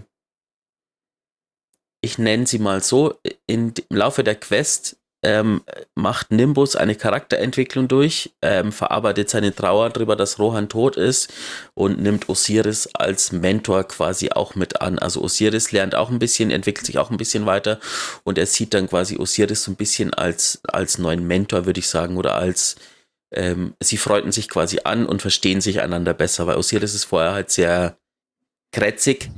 ich nenne sie mal so, in, im Laufe der Quest ähm, macht Nimbus eine Charakterentwicklung durch, ähm, verarbeitet seine Trauer darüber, dass Rohan tot ist und nimmt Osiris als Mentor quasi auch mit an. Also Osiris lernt auch ein bisschen, entwickelt sich auch ein bisschen weiter und er sieht dann quasi Osiris so ein bisschen als, als neuen Mentor, würde ich sagen, oder als ähm, sie freunden sich quasi an und verstehen sich einander besser, weil Osiris ist vorher halt sehr krätzig.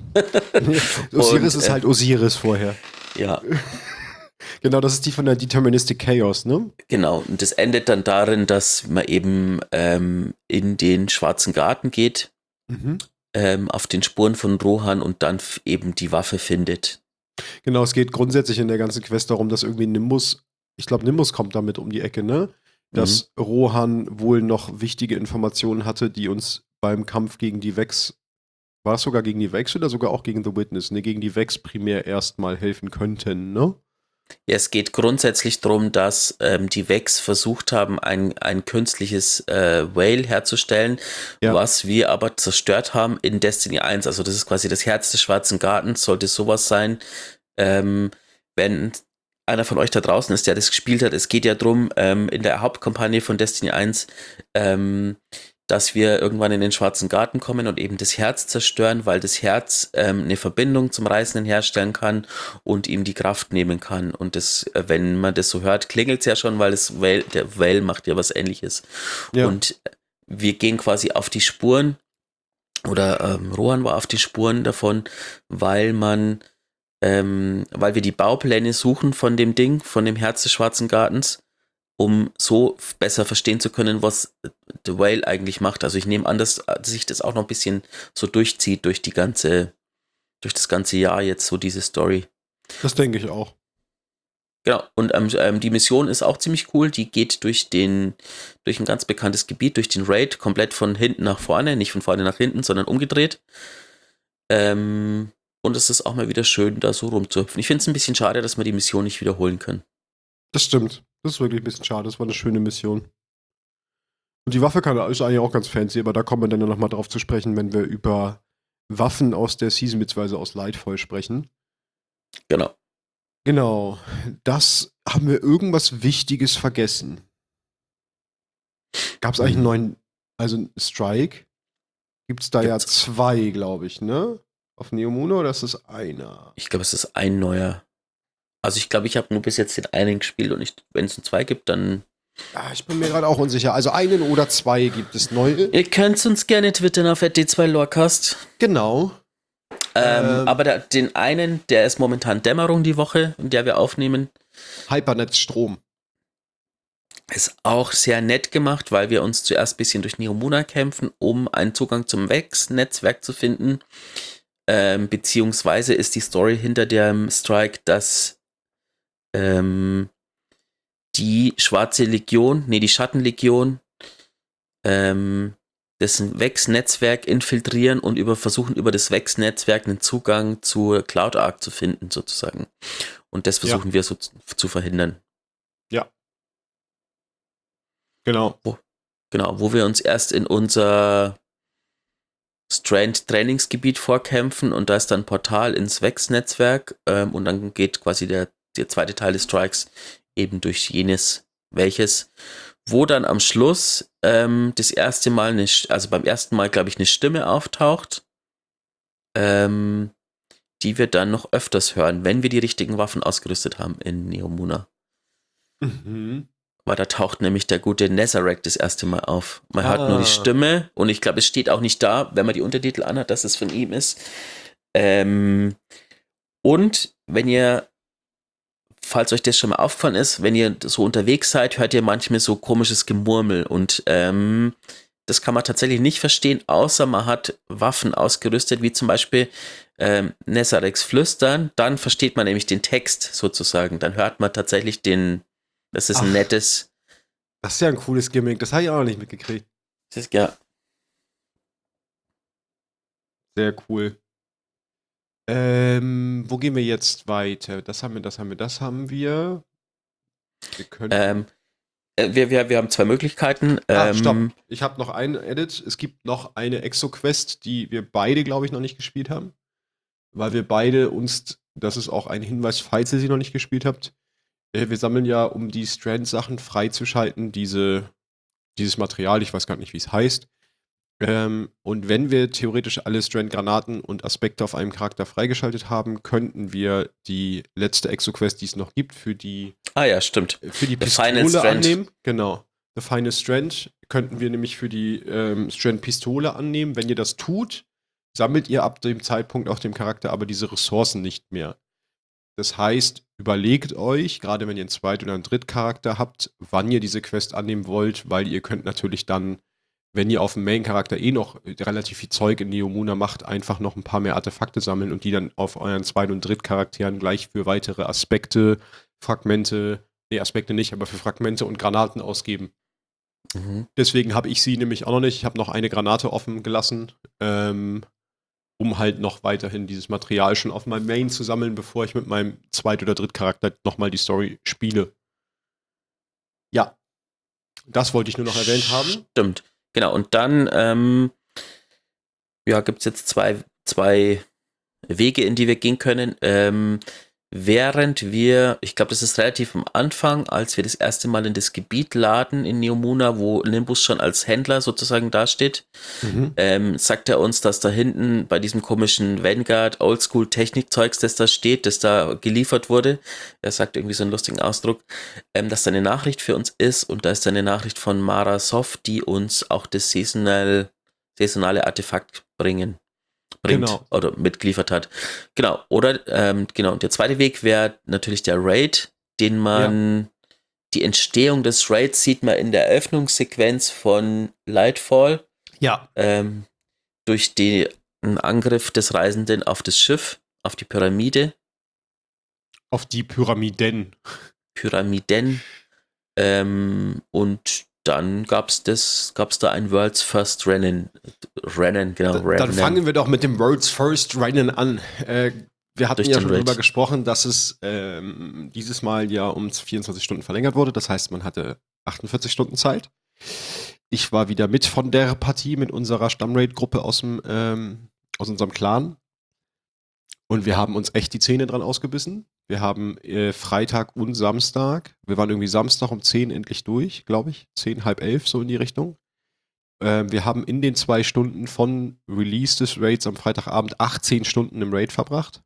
Osiris und, ist äh, halt Osiris vorher. Ja, Genau, das ist die von der Deterministic Chaos, ne? genau. Und das endet dann darin, dass man eben ähm, in den Schwarzen Garten geht, Mhm. ähm, auf den Spuren von Rohan und dann f- eben die Waffe findet. Genau, es geht grundsätzlich in der ganzen Quest darum, dass irgendwie Nimbus, ich glaube, Nimbus kommt damit um die Ecke, ne? Dass Rohan wohl noch wichtige Informationen hatte, die uns beim Kampf gegen die Vex, war es sogar gegen die Vex oder sogar auch gegen The Witness, ne? Gegen die Vex primär erstmal helfen könnten, ne? Ja, es geht grundsätzlich darum, dass ähm, die Vex versucht haben, ein, ein künstliches äh, Whale herzustellen, Ja. was wir aber zerstört haben in Destiny eins. Also das ist quasi das Herz des Schwarzen Gartens, sollte sowas sein. Ähm, wenn einer von euch da draußen ist, der das gespielt hat, es geht ja darum, ähm, in der Hauptkampagne von Destiny eins, ähm, dass wir irgendwann in den Schwarzen Garten kommen und eben das Herz zerstören, weil das Herz ähm, eine Verbindung zum Reisenden herstellen kann und ihm die Kraft nehmen kann. Und das, äh, wenn man das so hört, klingelt es ja schon, weil das Whale, der Whale macht ja was Ähnliches. Ja. Und wir gehen quasi auf die Spuren, oder ähm, Rohan war auf die Spuren davon, weil man, ähm, weil wir die Baupläne suchen von dem Ding, von dem Herz des Schwarzen Gartens, um so besser verstehen zu können, was The Whale eigentlich macht. Also ich nehme an, dass sich das auch noch ein bisschen so durchzieht durch die ganze, durch das ganze Jahr jetzt so diese Story. Das denke ich auch. Genau, und ähm, ähm, die Mission ist auch ziemlich cool. Die geht durch den, durch ein ganz bekanntes Gebiet, durch den Raid, komplett von hinten nach vorne, nicht von vorne nach hinten, sondern umgedreht. Ähm, und es ist auch mal wieder schön, da so rumzuhüpfen. Ich finde es ein bisschen schade, dass wir die Mission nicht wiederholen können. Das stimmt. Das ist wirklich ein bisschen schade. Das war eine schöne Mission. Und die Waffe kann, ist eigentlich auch ganz fancy, aber da kommen wir dann nochmal drauf zu sprechen, wenn wir über Waffen aus der Season bzw. aus Lightfall sprechen. Genau. Genau. Das haben wir irgendwas Wichtiges vergessen. Gab es eigentlich einen neuen, also einen Strike? Gibt es da Gibt's. ja zwei, glaube ich, ne? Auf Neomuna oder ist das einer? Ich glaube, es ist ein neuer. Also ich glaube, ich habe nur bis jetzt den einen gespielt und wenn es einen zwei gibt, dann... Ah, ich bin mir gerade auch unsicher. Also einen oder zwei gibt es neue. Ihr könnt uns gerne twittern auf D zwei Lorecast. Genau. Ähm, Ähm. aber der, den einen, der ist momentan Dämmerung die Woche, in der wir aufnehmen. Hypernet Strom. Ist auch sehr nett gemacht, weil wir uns zuerst ein bisschen durch Neomuna kämpfen, um einen Zugang zum Vex-Netzwerk zu finden. Ähm, beziehungsweise ist die Story hinter dem Strike, dass ähm, die Schwarze Legion, nee, die Schattenlegion, ähm, das Vex-Netzwerk infiltrieren und über, versuchen über das Vex-Netzwerk einen Zugang zur Cloud Ark zu finden, sozusagen. Und das versuchen ja. wir so zu, zu verhindern. Ja. Genau. Wo, genau, wo wir uns erst in unser Strand-Trainingsgebiet vorkämpfen und da ist dann ein Portal ins Vex-Netzwerk ähm, und dann geht quasi der, der zweite Teil des Strikes eben durch jenes, welches, wo dann am Schluss ähm, das erste Mal, eine, also beim ersten Mal, glaube ich, eine Stimme auftaucht, ähm, die wir dann noch öfters hören, wenn wir die richtigen Waffen ausgerüstet haben in Neomuna. Mhm. Weil da taucht nämlich der gute Nezarek das erste Mal auf. Man Ah. hört nur die Stimme und ich glaube, es steht auch nicht da, wenn man die Untertitel anhat, dass es von ihm ist. Ähm, und wenn ihr, falls euch das schon mal aufgefallen ist, wenn ihr so unterwegs seid, hört ihr manchmal so komisches Gemurmel und ähm, das kann man tatsächlich nicht verstehen, außer man hat Waffen ausgerüstet, wie zum Beispiel ähm, Nezareks Flüstern. Dann versteht man nämlich den Text sozusagen. Dann hört man tatsächlich den, das ist Ach. ein nettes. Das ist ja ein cooles Gimmick, das habe ich auch noch nicht mitgekriegt. Das ist, ja. Sehr cool. Ähm, wo gehen wir jetzt weiter? Das haben wir, das haben wir, das haben wir. Wir können. Ähm, äh, wir, wir, wir haben zwei Möglichkeiten. Ah, Ähm, stopp. Ich habe noch einen Edit. Es gibt noch eine Exo-Quest, die wir beide, glaube ich, noch nicht gespielt haben. Weil wir beide uns, das ist auch ein Hinweis, falls ihr sie noch nicht gespielt habt, äh, wir sammeln ja, um die Strand-Sachen freizuschalten, diese, dieses Material, ich weiß gar nicht, wie es heißt. Ähm, und wenn wir theoretisch alle Strand-Granaten und Aspekte auf einem Charakter freigeschaltet haben, könnten wir die letzte Exo-Quest, die es noch gibt, für die, ah ja, stimmt. für die The Final Pistole Strand. annehmen. Genau. The Final Strand könnten wir nämlich für die ähm, Strand-Pistole annehmen. Wenn ihr das tut, sammelt ihr ab dem Zeitpunkt auf dem Charakter aber diese Ressourcen nicht mehr. Das heißt, überlegt euch, gerade wenn ihr einen Zweit- oder einen Drittcharakter habt, wann ihr diese Quest annehmen wollt, weil ihr könnt natürlich dann, wenn ihr auf dem Main-Charakter eh noch relativ viel Zeug in Neomuna macht, einfach noch ein paar mehr Artefakte sammeln und die dann auf euren Zweit- und Drittcharakteren gleich für weitere Aspekte, Fragmente, nee, Aspekte nicht, aber für Fragmente und Granaten ausgeben. Mhm. Deswegen habe ich sie nämlich auch noch nicht. Ich habe noch eine Granate offen gelassen, ähm, um halt noch weiterhin dieses Material schon auf meinem Main zu sammeln, bevor ich mit meinem Zweit- oder Drittcharakter nochmal die Story spiele. Ja, das wollte ich nur noch erwähnt haben. Stimmt. Genau, und dann ähm, ja, gibt es jetzt zwei, zwei Wege, in die wir gehen können. Ähm, während wir, ich glaube, das ist relativ am Anfang, als wir das erste Mal in das Gebiet laden in Neomuna, wo Nimbus schon als Händler sozusagen dasteht, Mhm. ähm, sagt er uns, dass da hinten bei diesem komischen Vanguard Oldschool Technikzeugs, das da steht, das da geliefert wurde, er sagt irgendwie so einen lustigen Ausdruck, ähm, dass da eine Nachricht für uns ist und da ist eine Nachricht von Mara Soft, die uns auch das saisonal, saisonale Artefakt bringen. bringt Genau. oder mitgeliefert hat. Genau, oder ähm, genau, und der zweite Weg wäre natürlich der Raid, den man, die Entstehung des Raids sieht man in der Eröffnungssequenz von Lightfall, Ja. ähm, durch den Angriff des Reisenden auf das Schiff, auf die Pyramide. Auf die Pyramiden. Pyramiden. Ähm, und dann gab es das, gab es da ein World's First Rennen. Rennen, genau. Da, Rennen. dann fangen wir doch mit dem World's First Rennen an. Äh, wir hatten Durch ja den schon Raid. darüber gesprochen, dass es ähm, dieses Mal ja um vierundzwanzig Stunden verlängert wurde. Das heißt, man hatte achtundvierzig Stunden Zeit. Ich war wieder mit von der Partie mit unserer Stammraid-Gruppe aus, dem, ähm, aus unserem Clan. Und wir haben uns echt die Zähne dran ausgebissen. Wir haben äh, Freitag und Samstag, wir waren irgendwie Samstag um zehn endlich durch, glaube ich. zehn, halb elf, so in die Richtung. Ähm, wir haben in den zwei Stunden von Release des Raids am Freitagabend achtzehn Stunden im Raid verbracht.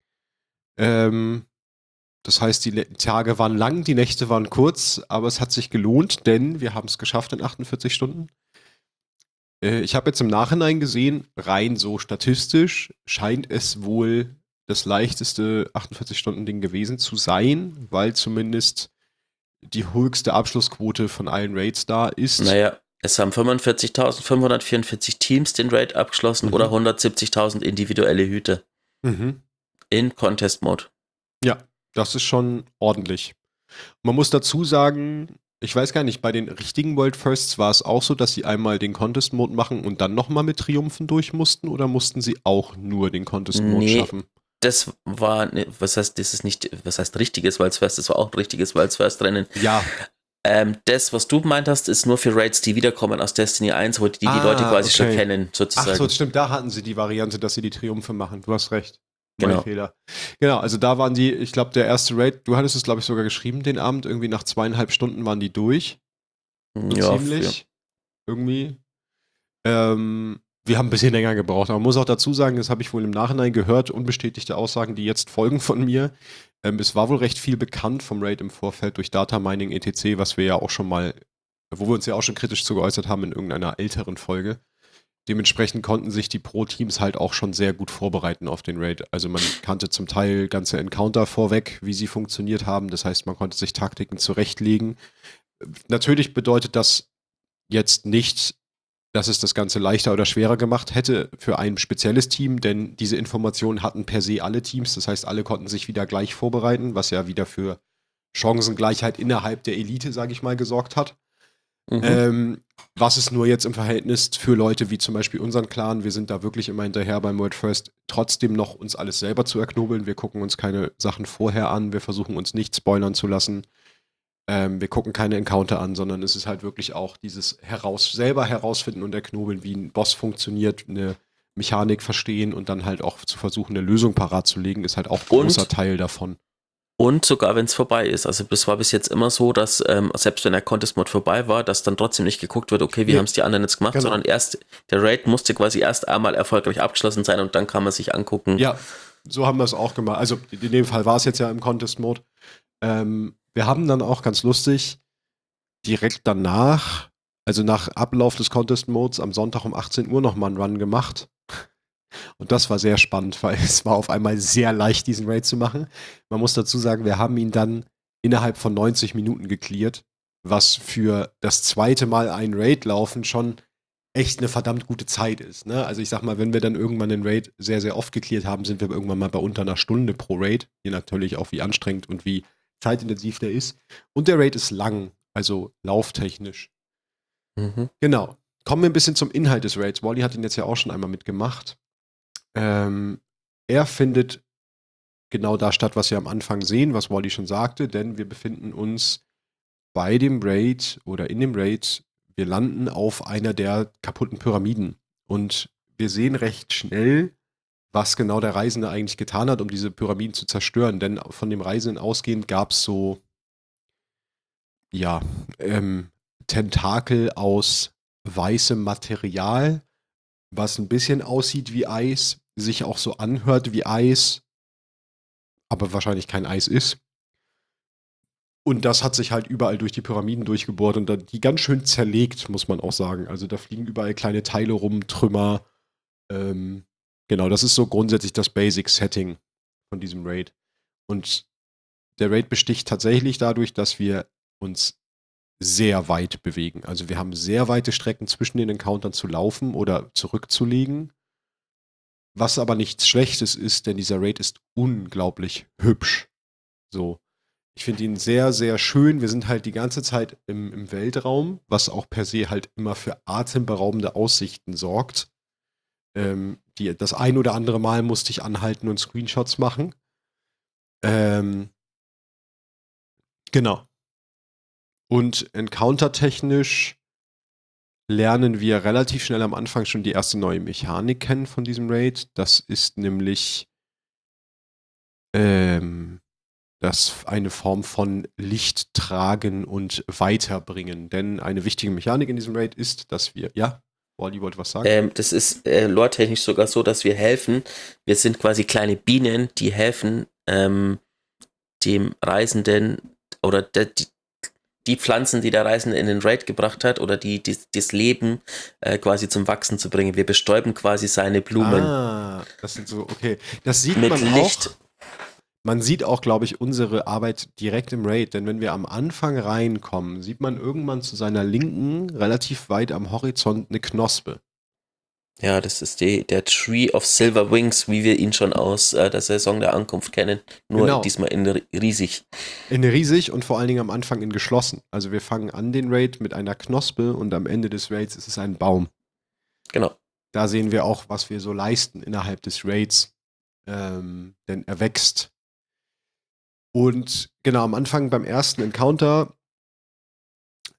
Ähm, das heißt, die Le- Tage waren lang, die Nächte waren kurz, aber es hat sich gelohnt, denn wir haben es geschafft in achtundvierzig Stunden. Äh, ich habe jetzt im Nachhinein gesehen, rein so statistisch scheint es wohl das leichteste achtundvierzig-Stunden-Ding gewesen zu sein, weil zumindest die höchste Abschlussquote von allen Raids da ist. Naja, es haben fünfundvierzigtausendfünfhundertvierundvierzig Teams den Raid abgeschlossen Mhm. oder hundertsiebzigtausend individuelle Hüter Mhm. in Contest Mode. Ja, das ist schon ordentlich. Man muss dazu sagen, ich weiß gar nicht, bei den richtigen World Firsts war es auch so, dass sie einmal den Contest Mode machen und dann nochmal mit Triumphen durch mussten, oder mussten sie auch nur den Contest Mode Nee. schaffen? Das war, ne, was heißt, das ist nicht, was heißt richtiges World's First, das war auch ein richtiges World's First Rennen. Ja, Ähm, das, was du gemeint hast, ist nur für Raids, die wiederkommen aus Destiny eins, wo die die Ah, Leute quasi schon okay. kennen, Ach sozusagen. so, stimmt, da hatten sie die Variante, dass sie die Triumphe machen. Du hast recht. Mein Genau. Fehler. Genau, also da waren die, ich glaube, der erste Raid, du hattest es, glaube ich, sogar geschrieben den Abend, irgendwie nach zweieinhalb Stunden waren die durch. So Ja, für, ziemlich. Irgendwie. Ähm, wir haben ein bisschen länger gebraucht, aber man muss auch dazu sagen, das habe ich wohl im Nachhinein gehört, unbestätigte Aussagen, die jetzt folgen von mir. Ähm, es war wohl recht viel bekannt vom Raid im Vorfeld durch Data Mining et cetera, was wir ja auch schon mal, wo wir uns ja auch schon kritisch zu geäußert haben in irgendeiner älteren Folge. Dementsprechend konnten sich die Pro-Teams halt auch schon sehr gut vorbereiten auf den Raid. Also man kannte zum Teil ganze Encounter vorweg, wie sie funktioniert haben. Das heißt, man konnte sich Taktiken zurechtlegen. Natürlich bedeutet das jetzt nicht, dass es das Ganze leichter oder schwerer gemacht hätte für ein spezielles Team, denn diese Informationen hatten per se alle Teams. Das heißt, alle konnten sich wieder gleich vorbereiten, was ja wieder für Chancengleichheit innerhalb der Elite, sage ich mal, gesorgt hat. mhm. Ähm, was ist nur jetzt im Verhältnis für Leute wie zum Beispiel unseren Clan, wir sind da wirklich immer hinterher beim World First, trotzdem noch uns alles selber zu erknobeln. Wir gucken uns keine Sachen vorher an, wir versuchen uns nicht spoilern zu lassen. Ähm, wir gucken keine Encounter an, sondern es ist halt wirklich auch dieses heraus, selber herausfinden und erknobeln, wie ein Boss funktioniert, eine Mechanik verstehen und dann halt auch zu versuchen, eine Lösung parat zu legen, ist halt auch ein großer Und, Teil davon. und sogar, wenn es vorbei ist. Also das war bis jetzt immer so, dass ähm, selbst wenn der Contest-Mode vorbei war, dass dann trotzdem nicht geguckt wird, okay, wie Nee, haben es die anderen jetzt gemacht, genau. sondern erst, der Raid musste quasi erst einmal erfolgreich abgeschlossen sein und dann kann man sich angucken. Ja, so haben wir es auch gemacht. Also in dem Fall war es jetzt ja im Contest-Mode. Ähm, wir haben dann auch ganz lustig direkt danach, also nach Ablauf des Contest-Modes am Sonntag um achtzehn Uhr nochmal einen Run gemacht. Und das war sehr spannend, weil es war auf einmal sehr leicht, diesen Raid zu machen. Man muss dazu sagen, wir haben ihn dann innerhalb von neunzig Minuten gecleart, was für das zweite Mal einen Raid laufen schon echt eine verdammt gute Zeit ist. Ne? Also ich sag mal, wenn wir dann irgendwann den Raid sehr, sehr oft gecleart haben, sind wir irgendwann mal bei unter einer Stunde pro Raid. Je natürlich auch, wie anstrengend und wie zeitintensiv der ist. Und der Raid ist lang, also lauftechnisch. Mhm. Genau. Kommen wir ein bisschen zum Inhalt des Raids. Wally hat ihn jetzt ja auch schon einmal mitgemacht. Ähm, er findet genau da statt, was wir am Anfang sehen, was Wally schon sagte, denn wir befinden uns bei dem Raid oder in dem Raid, wir landen auf einer der kaputten Pyramiden und wir sehen recht schnell, was genau der Reisende eigentlich getan hat, um diese Pyramiden zu zerstören, denn von dem Reisenden ausgehend gab es so, ja, ähm, Tentakel aus weißem Material, was ein bisschen aussieht wie Eis, sich auch so anhört wie Eis, aber wahrscheinlich kein Eis ist. Und das hat sich halt überall durch die Pyramiden durchgebohrt und dann die ganz schön zerlegt, muss man auch sagen. Also da fliegen überall kleine Teile rum, Trümmer. Ähm, genau, das ist so grundsätzlich das Basic-Setting von diesem Raid. Und der Raid besticht tatsächlich dadurch, dass wir uns sehr weit bewegen. Also wir haben sehr weite Strecken zwischen den Encountern zu laufen oder zurückzulegen. Was aber nichts Schlechtes ist, denn dieser Raid ist unglaublich hübsch. So. Ich finde ihn sehr, sehr schön. Wir sind halt die ganze Zeit im, im Weltraum, was auch per se halt immer für atemberaubende Aussichten sorgt. Ähm, die, das ein oder andere Mal musste ich anhalten und Screenshots machen. Ähm, genau. Und Encounter-technisch lernen wir relativ schnell am Anfang schon die erste neue Mechanik kennen von diesem Raid. Das ist nämlich ähm, das eine Form von Licht tragen und weiterbringen. Denn eine wichtige Mechanik in diesem Raid ist, dass wir, ja, Wally wollte was sagen. Ähm, das ist äh, lore-technisch sogar so, dass wir helfen. Wir sind quasi kleine Bienen, die helfen ähm, dem Reisenden oder de, die, die Pflanzen, die der Reisende in den Raid gebracht hat oder die, die das Leben äh, quasi zum Wachsen zu bringen. Wir bestäuben quasi seine Blumen Ah, das sind so, okay. Das sieht mit man Licht. auch. Man sieht auch, glaube ich, unsere Arbeit direkt im Raid, denn wenn wir am Anfang reinkommen, sieht man irgendwann zu seiner Linken, relativ weit am Horizont, eine Knospe. Ja, das ist die, der Tree of Silver Wings, wie wir ihn schon aus äh, der Saison der Ankunft kennen. Nur Genau. diesmal in riesig. In riesig und vor allen Dingen am Anfang in geschlossen. Also wir fangen an den Raid mit einer Knospe und am Ende des Raids ist es ein Baum. Genau. Da sehen wir auch, was wir so leisten innerhalb des Raids. Ähm, denn er wächst. Und genau am Anfang beim ersten Encounter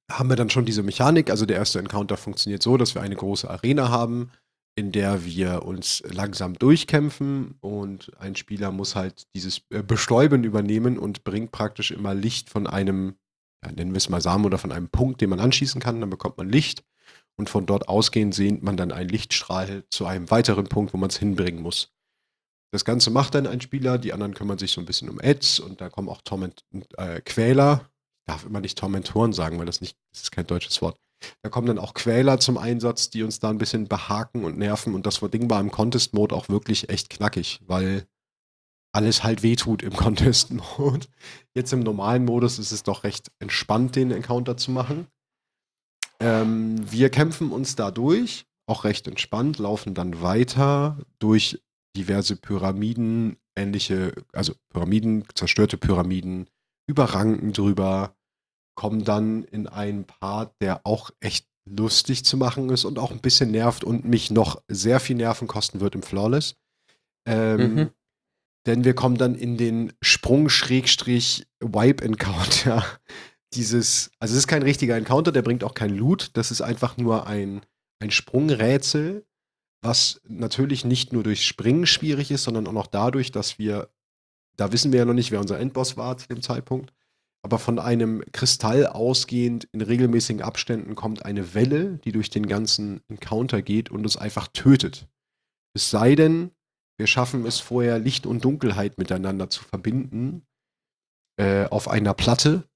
haben wir dann schon diese Mechanik. Also der erste Encounter funktioniert so, dass wir eine große Arena haben, in der wir uns langsam durchkämpfen und ein Spieler muss halt dieses äh, Bestäuben übernehmen und bringt praktisch immer Licht von einem, ja, nennen wir es mal Samen oder von einem Punkt, den man anschießen kann. Dann bekommt man Licht und von dort ausgehend sehnt man dann einen Lichtstrahl zu einem weiteren Punkt, wo man es hinbringen muss. Das Ganze macht dann ein Spieler, die anderen kümmern sich so ein bisschen um Ads und da kommen auch Torment äh, Quäler. Ich darf immer nicht Tormentoren sagen, weil das nicht, das ist kein deutsches Wort. Da kommen dann auch Quäler zum Einsatz, die uns da ein bisschen behaken und nerven. Und das Ding war im Contest-Mode auch wirklich echt knackig, weil alles halt wehtut im Contest-Mode. Jetzt im normalen Modus ist es doch recht entspannt, den Encounter zu machen. Ähm, wir kämpfen uns da durch, auch recht entspannt, laufen dann weiter durch diverse Pyramiden, ähnliche, also Pyramiden, zerstörte Pyramiden, über Ranken drüber, kommen dann in einen Part, der auch echt lustig zu machen ist und auch ein bisschen nervt und mich noch sehr viel Nerven kosten wird im Flawless. Ähm, Mhm. Denn wir kommen dann in den Sprung-Wipe-Encounter. Dieses, also es ist kein richtiger Encounter, der bringt auch kein Loot. Das ist einfach nur ein, ein Sprungrätsel, was natürlich nicht nur durch Springen schwierig ist, sondern auch noch dadurch, dass wir, da wissen wir ja noch nicht, wer unser Endboss war zu dem Zeitpunkt, aber von einem Kristall ausgehend in regelmäßigen Abständen kommt eine Welle, die durch den ganzen Encounter geht und uns einfach tötet. Es sei denn, wir schaffen es vorher, Licht und Dunkelheit miteinander zu verbinden äh, auf einer Platte.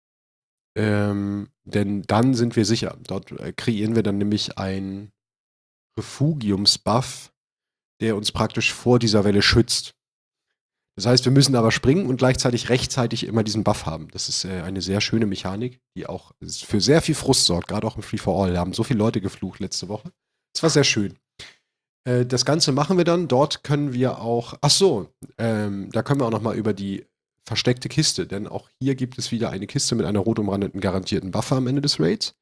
Ähm, denn dann sind wir sicher. Dort äh, kreieren wir dann nämlich ein Refugiums-Buff, der uns praktisch vor dieser Welle schützt. Das heißt, wir müssen aber springen und gleichzeitig rechtzeitig immer diesen Buff haben. Das ist äh, eine sehr schöne Mechanik, die auch für sehr viel Frust sorgt, gerade auch im Free-for-All. Da haben so viele Leute geflucht letzte Woche. Es war sehr schön. Äh, das Ganze machen wir dann. Dort können wir auch, ach so, ähm, da können wir auch noch mal über die versteckte Kiste, denn auch hier gibt es wieder eine Kiste mit einer rot umrandeten garantierten Waffe am Ende des Raids.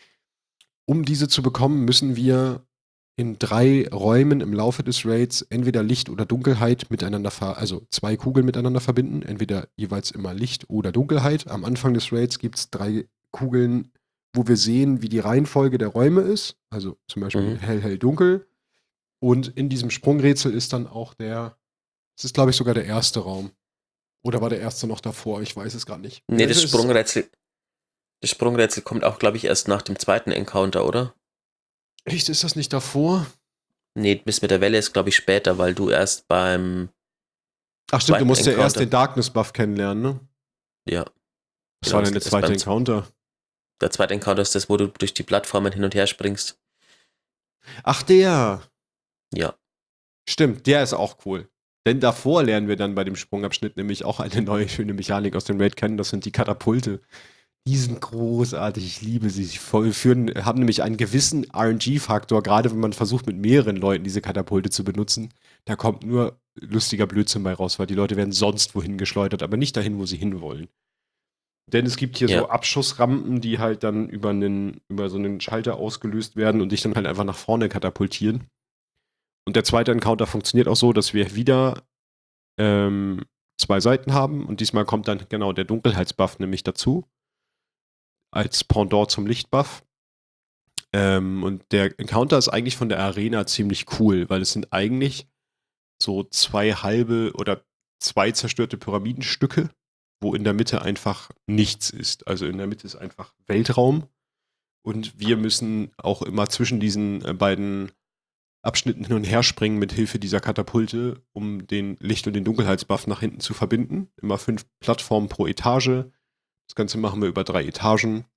Um diese zu bekommen, müssen wir in drei Räumen im Laufe des Raids entweder Licht oder Dunkelheit miteinander, ver also zwei Kugeln miteinander verbinden, entweder jeweils immer Licht oder Dunkelheit. Am Anfang des Raids gibt es drei Kugeln, wo wir sehen, wie die Reihenfolge der Räume ist, also zum Beispiel Mhm. hell, hell, dunkel. Und in diesem Sprungrätsel ist dann auch der, das ist glaube ich sogar der erste Raum. Oder war der erste noch davor? Ich weiß es gerade nicht. Nee, das Welcher ist es? Sprungrätsel, das Sprungrätsel kommt auch, glaube ich, erst nach dem zweiten Encounter, oder? Echt, ist das nicht davor? Nee, bis mit der Welle ist, glaube ich, später, weil du erst beim Ach stimmt, du zweiten musst ja erst Encounter. den Darkness-Buff kennenlernen, ne? Ja, Was genau, war das denn der ist erst zweite beim z- Encounter? der zweite Encounter ist das, wo du durch die Plattformen hin und her springst. Ach, der. Ja. Stimmt, der ist auch cool. Denn davor lernen wir dann bei dem Sprungabschnitt nämlich auch eine neue schöne Mechanik aus dem Raid kennen. Das sind die Katapulte. Die sind großartig, ich liebe sie. Sie führen, haben nämlich einen gewissen R N G-Faktor, gerade wenn man versucht, mit mehreren Leuten diese Katapulte zu benutzen. Da kommt nur lustiger Blödsinn bei raus, weil die Leute werden sonst wohin geschleudert, aber nicht dahin, wo sie hinwollen. Denn es gibt hier Ja. so Abschussrampen, die halt dann über, einen, über so einen Schalter ausgelöst werden und dich dann halt einfach nach vorne katapultieren. Und der zweite Encounter funktioniert auch so, dass wir wieder ähm, zwei Seiten haben und diesmal kommt dann genau der Dunkelheitsbuff nämlich dazu, als Pendant zum Lichtbuff. Ähm, und der Encounter ist eigentlich von der Arena ziemlich cool, weil es sind eigentlich so zwei halbe oder zwei zerstörte Pyramidenstücke, wo in der Mitte einfach nichts ist. Also in der Mitte ist einfach Weltraum und wir müssen auch immer zwischen diesen äh, beiden Abschnitten hin und her springen mit Hilfe dieser Katapulte, um den Licht- und den Dunkelheitsbuff nach hinten zu verbinden. Immer fünf Plattformen pro Etage. Das Ganze machen wir über drei Etagen.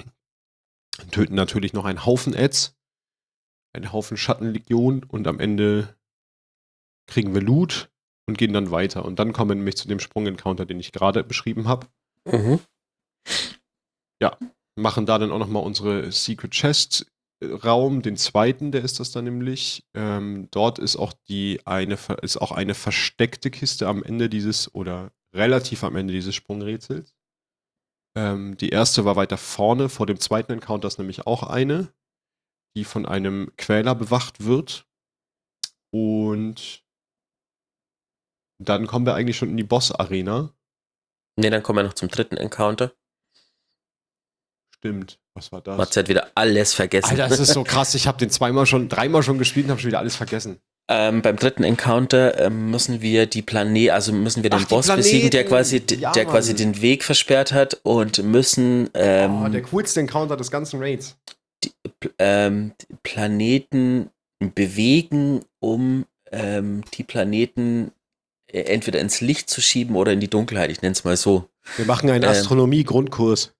Töten natürlich noch einen Haufen Ads, einen Haufen Schattenlegion und am Ende kriegen wir Loot und gehen dann weiter. Und dann kommen wir nämlich zu dem Sprung-Encounter, den ich gerade beschrieben habe. Mhm. Ja, machen da dann auch nochmal unsere Secret Chest Raum, den zweiten, der ist das dann nämlich. Ähm, dort ist auch die eine ist auch eine versteckte Kiste am Ende dieses oder relativ am Ende dieses Sprungrätsels. Ähm, die erste war weiter vorne, vor dem zweiten Encounter ist nämlich auch eine, die von einem Quäler bewacht wird. Und dann kommen wir eigentlich schon in die Boss-Arena. Nee, dann kommen wir noch zum dritten Encounter. Stimmt. Was war das? Matze hat wieder alles vergessen. Alter, das ist so krass. Ich habe den zweimal schon, dreimal schon gespielt und habe schon wieder alles vergessen. Ähm, beim dritten Encounter ähm, müssen wir die Planet, also müssen wir den Ach, die Boss besiegen, der quasi, Planeten. Ja, der quasi Mann. den Weg versperrt hat und müssen ähm, Oh, der coolste Encounter des ganzen Raids. ähm, Planeten bewegen, um ähm, die Planeten äh, entweder ins Licht zu schieben oder in die Dunkelheit. Ich nenne es mal so. Wir machen einen Ähm, Astronomie-Grundkurs.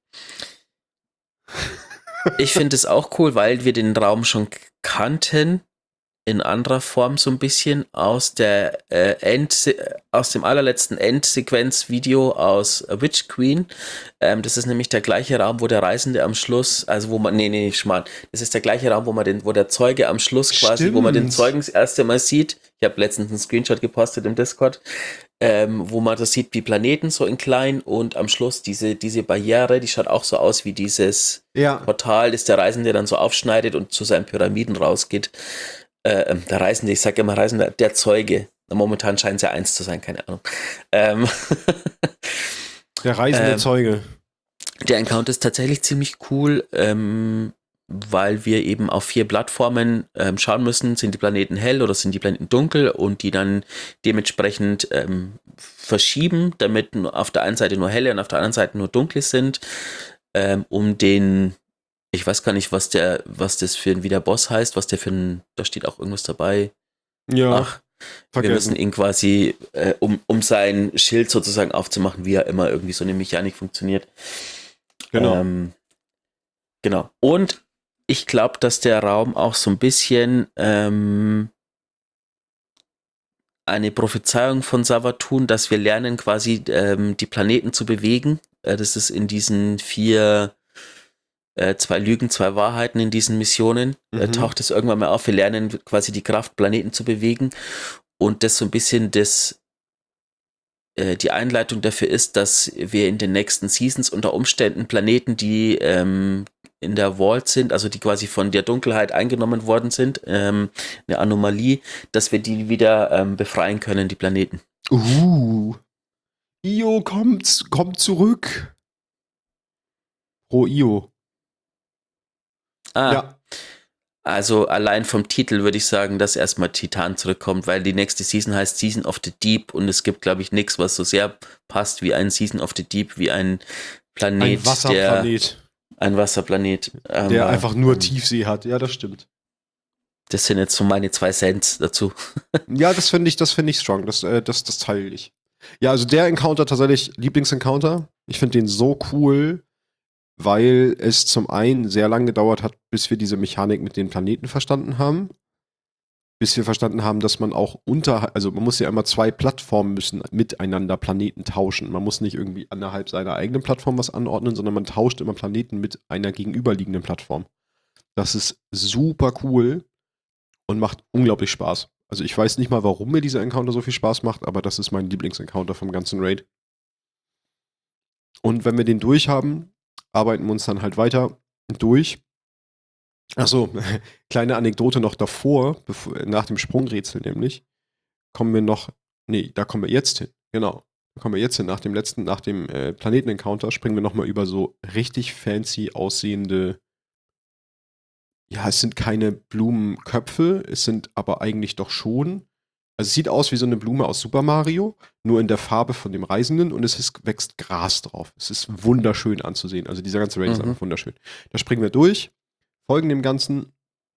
Ich finde es auch cool, weil wir den Raum schon kannten, in anderer Form so ein bisschen aus der äh, End, aus dem allerletzten Endsequenz-Video aus Witch Queen. Ähm, das ist nämlich der gleiche Raum, wo der Reisende am Schluss, also wo man, nee, nee, Schmarrn, das ist der gleiche Raum, wo man den, wo der Zeuge am Schluss quasi, Stimmt. wo man den Zeugen das erste Mal sieht. Ich habe letztens einen Screenshot gepostet im Discord, ähm, wo man das sieht wie Planeten so in klein und am Schluss diese, diese Barriere, die schaut auch so aus wie dieses Ja. Portal, das der Reisende dann so aufschneidet und zu seinen Pyramiden rausgeht. Äh, der Reisende, ich sage immer Reisende, der Zeuge. Momentan scheint es ja eins zu sein, keine Ahnung. Ähm, Der reisende ähm, Zeuge. Der Encounter ist tatsächlich ziemlich cool, ähm, weil wir eben auf vier Plattformen ähm, schauen müssen, sind die Planeten hell oder sind die Planeten dunkel und die dann dementsprechend ähm, verschieben, damit nur auf der einen Seite nur helle und auf der anderen Seite nur dunkle sind, ähm, um den, ich weiß gar nicht, was der, was das für ein, wie der Boss heißt, was der für ein, da steht auch irgendwas dabei. Ja. Ach, vergessen. wir müssen ihn quasi, äh, um, um sein Schild sozusagen aufzumachen, wie er immer irgendwie so eine Mechanik funktioniert. Genau. Ähm, genau. Und ich glaube, dass der Raum auch so ein bisschen ähm, eine Prophezeiung von Savathun, dass wir lernen, quasi ähm, die Planeten zu bewegen. Äh, das ist in diesen vier, äh, zwei Lügen, zwei Wahrheiten in diesen Missionen, Mhm. äh, taucht es irgendwann mal auf. Wir lernen quasi die Kraft, Planeten zu bewegen. Und das so ein bisschen das, äh, die Einleitung dafür ist, dass wir in den nächsten Seasons unter Umständen Planeten, die ähm, in der Vault sind, also die quasi von der Dunkelheit eingenommen worden sind, ähm, eine Anomalie, dass wir die wieder ähm, befreien können, die Planeten. Uh. Io kommt, kommt zurück. Pro Io. Ah, Ja. also allein vom Titel würde ich sagen, dass erstmal Titan zurückkommt, weil die nächste Season heißt Season of the Deep und es gibt, glaube ich, nichts, was so sehr passt wie ein Season of the Deep, wie ein Planet, Ein Wasserplanet, der ein Wasserplanet. Ähm, der einfach nur ähm, Tiefsee hat. Ja, das stimmt. Das sind jetzt so meine zwei Cents dazu. Ja, das finde ich, das finde ich strong. Das, äh, das, das teile ich. Ja, also der Encounter tatsächlich Lieblingsencounter. Ich finde den so cool, weil es zum einen sehr lange gedauert hat, bis wir diese Mechanik mit den Planeten verstanden haben. Bis wir verstanden haben, dass man auch unter, also man muss ja immer zwei Plattformen müssen miteinander Planeten tauschen. Man muss nicht irgendwie innerhalb seiner eigenen Plattform was anordnen, sondern man tauscht immer Planeten mit einer gegenüberliegenden Plattform. Das ist super cool und macht unglaublich Spaß. Also ich weiß nicht mal, warum mir dieser Encounter so viel Spaß macht, aber das ist mein Lieblingsencounter vom ganzen Raid. Und wenn wir den durch haben, arbeiten wir uns dann halt weiter durch. Achso, kleine Anekdote noch davor, bevor, nach dem Sprungrätsel nämlich, kommen wir noch, nee, da kommen wir jetzt hin, genau. Da kommen wir jetzt hin, nach dem letzten, nach dem äh, Planeten-Encounter springen wir nochmal über so richtig fancy aussehende, ja, es sind keine Blumenköpfe, es sind aber eigentlich doch schon, also es sieht aus wie so eine Blume aus Super Mario, nur in der Farbe von dem Reisenden und es ist, wächst Gras drauf. Es ist wunderschön anzusehen, also dieser ganze Raid ist Mhm. einfach wunderschön. Da springen wir durch, folgen dem Ganzen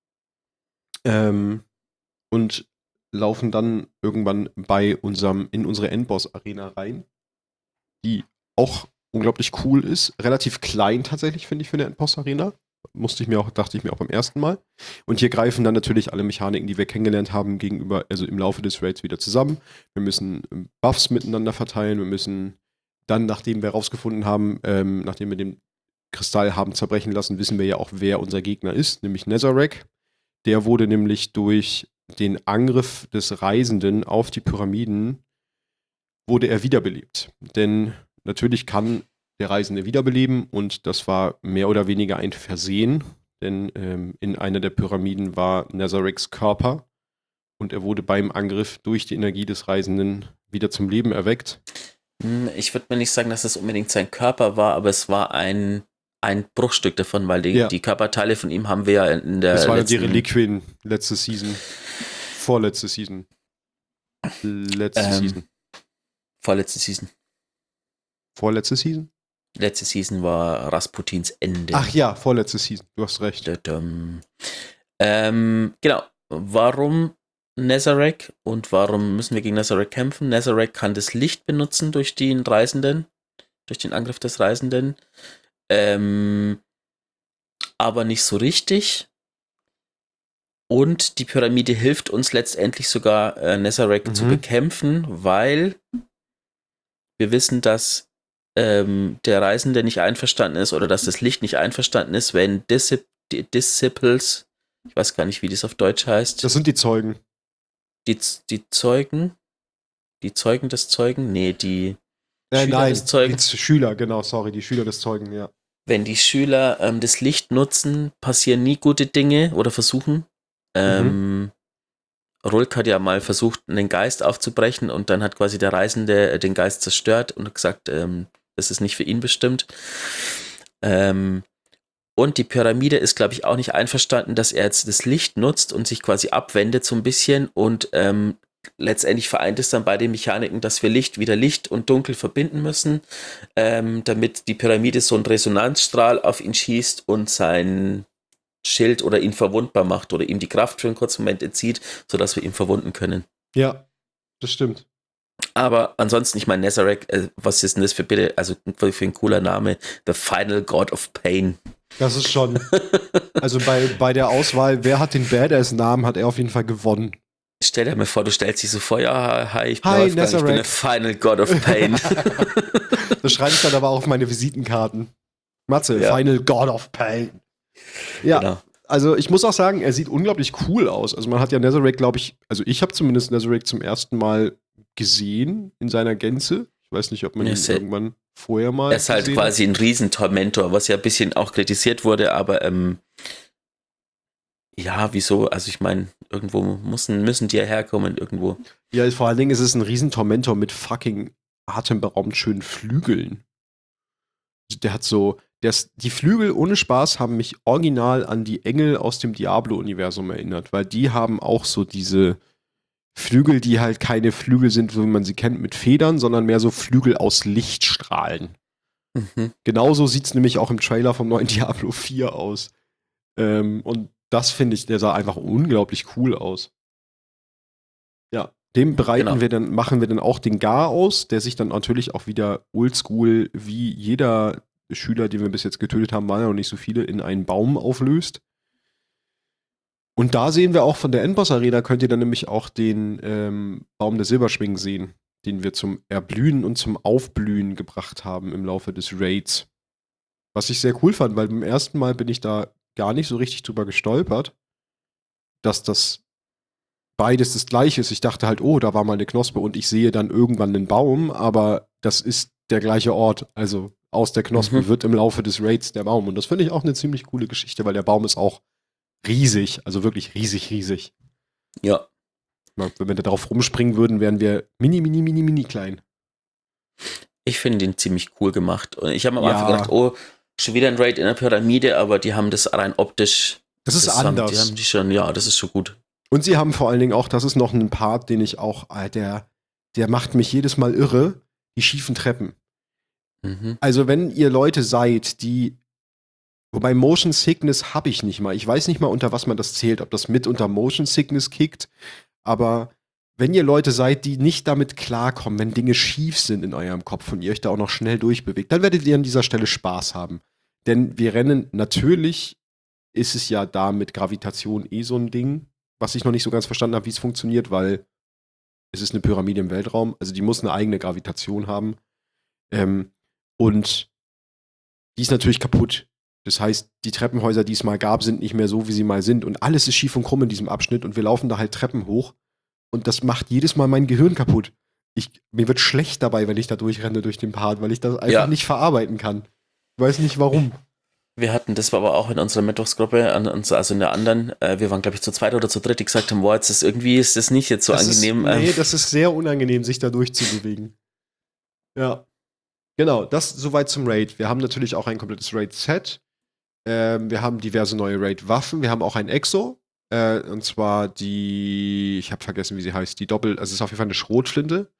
ähm, und laufen dann irgendwann bei unserem, in unsere Endboss-Arena rein, die auch unglaublich cool ist. Relativ klein tatsächlich, finde ich, für eine Endboss-Arena. Musste ich mir auch, dachte ich mir auch beim ersten Mal. Und hier greifen dann natürlich alle Mechaniken, die wir kennengelernt haben, gegenüber, also im Laufe des Raids wieder zusammen. Wir müssen Buffs miteinander verteilen, wir müssen dann, nachdem wir herausgefunden haben, ähm, nachdem wir den Kristall haben zerbrechen lassen, wissen wir ja auch, wer unser Gegner ist, nämlich Nezarec. Der wurde nämlich durch den Angriff des Reisenden auf die Pyramiden, wurde er wiederbelebt. Denn natürlich kann der Reisende wiederbeleben und das war mehr oder weniger ein Versehen, denn ähm, in einer der Pyramiden war Nezarecs Körper und er wurde beim Angriff durch die Energie des Reisenden wieder zum Leben erweckt. Hm, Ich würde mir nicht sagen, dass es unbedingt sein Körper war, aber es war ein, ein Bruchstück davon, weil die, Ja. die Körperteile von ihm haben wir ja in der Das waren die letzten, Reliquien letzte Season. Vorletzte Season. Letzte Ähm, Season. vorletzte Season. Vorletzte Season? Letzte Season war Rasputins Ende. Ach ja, vorletzte Season. Du hast recht. Dadum. Ähm, genau. Warum Nazarek und warum müssen wir gegen Nazarek kämpfen? Nazarek kann das Licht benutzen durch den Reisenden, durch den Angriff des Reisenden, ähm, aber nicht so richtig. Und die Pyramide hilft uns letztendlich sogar, äh, Nazarek Mhm. zu bekämpfen, weil wir wissen, dass ähm, der Reisende nicht einverstanden ist oder dass das Licht nicht einverstanden ist, wenn Discip- die Disciples, ich weiß gar nicht, wie das auf Deutsch heißt, Das sind die Zeugen. die, die Zeugen, die Zeugen des Zeugen, nee, die Äh, Schüler nein, des Zeugen, die Z- Schüler, genau, sorry, die Schüler des Zeugen, ja. wenn die Schüler ähm, das Licht nutzen, passieren nie gute Dinge oder versuchen. Ähm, Rulk hat ja mal versucht, einen Geist aufzubrechen und dann hat quasi der Reisende äh, den Geist zerstört und gesagt, ähm, das ist nicht für ihn bestimmt. Ähm, und die Pyramide ist, glaube ich, auch nicht einverstanden, dass er jetzt das Licht nutzt und sich quasi abwendet so ein bisschen und ähm, letztendlich vereint es dann bei den Mechaniken, dass wir Licht wieder Licht und Dunkel verbinden müssen, ähm, damit die Pyramide so einen Resonanzstrahl auf ihn schießt und sein Schild oder ihn verwundbar macht oder ihm die Kraft für einen kurzen Moment entzieht, sodass wir ihn verwunden können. Ja, das stimmt. Aber ansonsten, ich meine, Nazarek, äh, was ist denn das für bitte, also für ein cooler Name? The Final God of Pain. Das ist schon. Also bei, bei der Auswahl, wer hat den Badass-Namen, hat er auf jeden Fall gewonnen. Stell dir mal vor, du stellst dich so vor, ja, hi, ich bin, Hi, Wolfgang, ich bin der Nazarek. Final God of Pain. Das schreibe ich dann aber auch auf meine Visitenkarten. Matze, Ja. Final God of Pain. Ja, Genau. also ich muss auch sagen, er sieht unglaublich cool aus. Also man hat ja Nazarek, glaube ich, also ich habe zumindest Nazarek zum ersten Mal gesehen in seiner Gänze. Ich weiß nicht, ob man Ja, ihn sehr- irgendwann vorher mal Er ist halt gesehen quasi ein Riesentormentor, was ja ein bisschen auch kritisiert wurde, aber ähm, ja, wieso? Also ich meine, irgendwo müssen, müssen die ja herkommen, irgendwo. hat. Ja, vor allen Dingen ist es ein Riesentormentor mit fucking atemberaubend schönen Flügeln. Der hat so, der ist, die Flügel ohne Spaß haben mich original an die Engel aus dem Diablo-Universum erinnert, weil die haben auch so diese Flügel, die halt keine Flügel sind, so wie man sie kennt, mit Federn, sondern mehr so Flügel aus Lichtstrahlen. Mhm. Genauso sieht es nämlich auch im Trailer vom neuen Diablo vier aus. Ähm, und das finde ich, der sah einfach unglaublich cool aus. Ja, dem bereiten Genau. wir dann, machen wir dann auch den Gar aus, der sich dann natürlich auch wieder oldschool, wie jeder Schüler, den wir bis jetzt getötet haben, waren ja noch nicht so viele, in einen Baum auflöst. Und da sehen wir auch von der Endboss-Arena, könnt ihr dann nämlich auch den ähm, Baum der Silberschwingen sehen, den wir zum Erblühen und zum Aufblühen gebracht haben im Laufe des Raids. Was ich sehr cool fand, weil beim ersten Mal bin ich da gar nicht so richtig drüber gestolpert, dass das beides das gleiche ist. Ich dachte halt, oh, da war mal eine Knospe und ich sehe dann irgendwann einen Baum, aber das ist der gleiche Ort. Also aus der Knospe Mhm. wird im Laufe des Raids der Baum. Und das finde ich auch eine ziemlich coole Geschichte, weil der Baum ist auch riesig, also wirklich riesig, riesig. Ja. Wenn wir da drauf rumspringen würden, wären wir mini, mini, mini, mini klein. Ich finde den ziemlich cool gemacht. Und ich habe am Ja. Anfang gedacht, oh, schon wieder ein Raid in der Pyramide, aber die haben das rein optisch. Das ist haben, anders. Die haben die schon, ja, das ist schon gut. Und sie haben vor allen Dingen auch, das ist noch ein Part, den ich auch, äh, der, der macht mich jedes Mal irre, die schiefen Treppen. Mhm. Also wenn ihr Leute seid, die, wobei Motion Sickness habe ich nicht mal. Ich weiß nicht mal, unter was man das zählt, ob das mit unter Motion Sickness kickt, aber wenn ihr Leute seid, die nicht damit klarkommen, wenn Dinge schief sind in eurem Kopf und ihr euch da auch noch schnell durchbewegt, dann werdet ihr an dieser Stelle Spaß haben. Denn wir rennen, natürlich ist es ja da mit Gravitation eh so ein Ding, was ich noch nicht so ganz verstanden habe, wie es funktioniert, weil es ist eine Pyramide im Weltraum, also die muss eine eigene Gravitation haben. Ähm, und die ist natürlich kaputt. Das heißt, die Treppenhäuser, die es mal gab, sind nicht mehr so, wie sie mal sind. Und alles ist schief und krumm in diesem Abschnitt und wir laufen da halt Treppen hoch. Und das macht jedes Mal mein Gehirn kaputt. Ich, mir wird schlecht dabei, wenn ich da durchrenne durch den Part, weil ich das einfach Ja. nicht verarbeiten kann. Ich weiß nicht warum. Wir hatten, das war aber auch in unserer Mittwochsgruppe, an uns, also in der anderen, äh, wir waren, glaube ich, zu zweit oder zu dritt, die gesagt haben, boah, jetzt ist irgendwie ist das nicht jetzt so das angenehm. Ist, nee, ähm, das ist sehr unangenehm, sich da durchzubewegen. Ja. Genau, das soweit zum Raid. Wir haben natürlich auch ein komplettes Raid-Set. Ähm, wir haben diverse neue Raid-Waffen. Wir haben auch ein Exo. Äh, und zwar die, ich habe vergessen, wie sie heißt, die Doppel, also es ist auf jeden Fall eine Schrotflinte.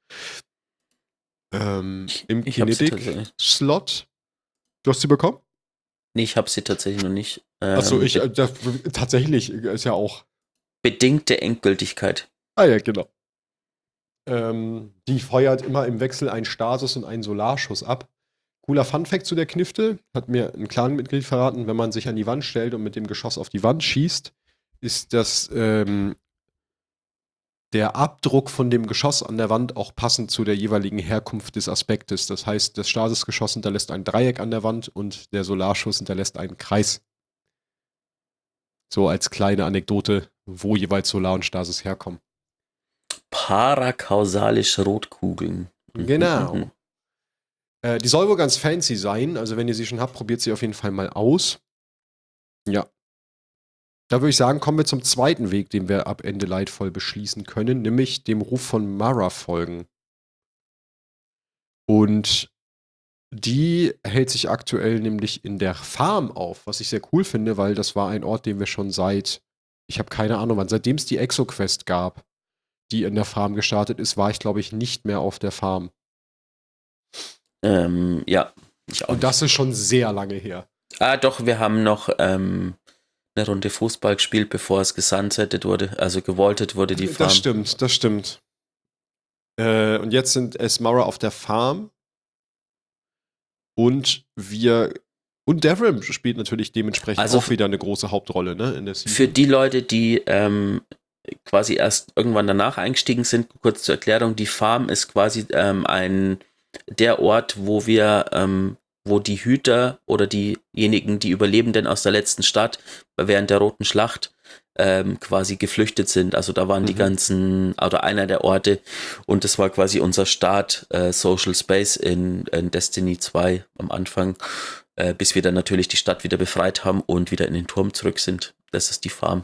Ähm, Im Ich habe sie tatsächlich. Kinetic-Slot. Du hast sie bekommen? Nee, ich habe sie tatsächlich noch nicht. Ähm, Achso, ich, be- äh, das, tatsächlich, ist ja auch. bedingte Endgültigkeit. Ah ja, genau. Ähm, die feuert immer im Wechsel einen Stasis und einen Solarschuss ab. Cooler Funfact zu der Knifte, hat mir ein Clanmitglied verraten, wenn man sich an die Wand stellt und mit dem Geschoss auf die Wand schießt, ist das ähm, der Abdruck von dem Geschoss an der Wand auch passend zu der jeweiligen Herkunft des Aspektes. Das heißt, das Stasisgeschoss hinterlässt ein Dreieck an der Wand und der Solarschuss hinterlässt einen Kreis. So als kleine Anekdote, wo jeweils Solar und Stasis herkommen. Parakausalische Rotkugeln. Mhm, Genau. mhm. Äh, die soll wohl ganz fancy sein. Also wenn ihr sie schon habt, probiert sie auf jeden Fall mal aus. Ja. Da würde ich sagen, kommen wir zum zweiten Weg, den wir ab Ende leidvoll beschließen können, nämlich dem Ruf von Mara folgen. Und die hält sich aktuell nämlich in der Farm auf, was ich sehr cool finde, weil das war ein Ort, den wir schon seit, ich habe keine Ahnung wann, seitdem es die Exo-Quest gab, die in der Farm gestartet ist, war ich, glaube ich, nicht mehr auf der Farm. Ähm, ja, ich auch Und nicht. das ist schon sehr lange her. Ah, doch, wir haben noch ähm, eine Runde Fußball gespielt, bevor es gesunsettet wurde, also gewoltet wurde, die Farm. Das stimmt, das stimmt. Äh, und jetzt sind es Mara auf der Farm. Und wir. Und Devrim spielt natürlich dementsprechend Also auch wieder eine große Hauptrolle, ne? In der Season. Für die Leute, die ähm, quasi erst irgendwann danach eingestiegen sind, kurz zur Erklärung, die Farm ist quasi ähm, ein der Ort, wo wir, ähm, wo die Hüter oder diejenigen, die Überlebenden aus der letzten Stadt während der Roten Schlacht ähm, quasi geflüchtet sind. Also da waren Mhm. die ganzen, oder einer der Orte, und das war quasi unser Start, äh, Social Space in, in Destiny zwei am Anfang, äh, bis wir dann natürlich die Stadt wieder befreit haben und wieder in den Turm zurück sind. Das ist die Farm.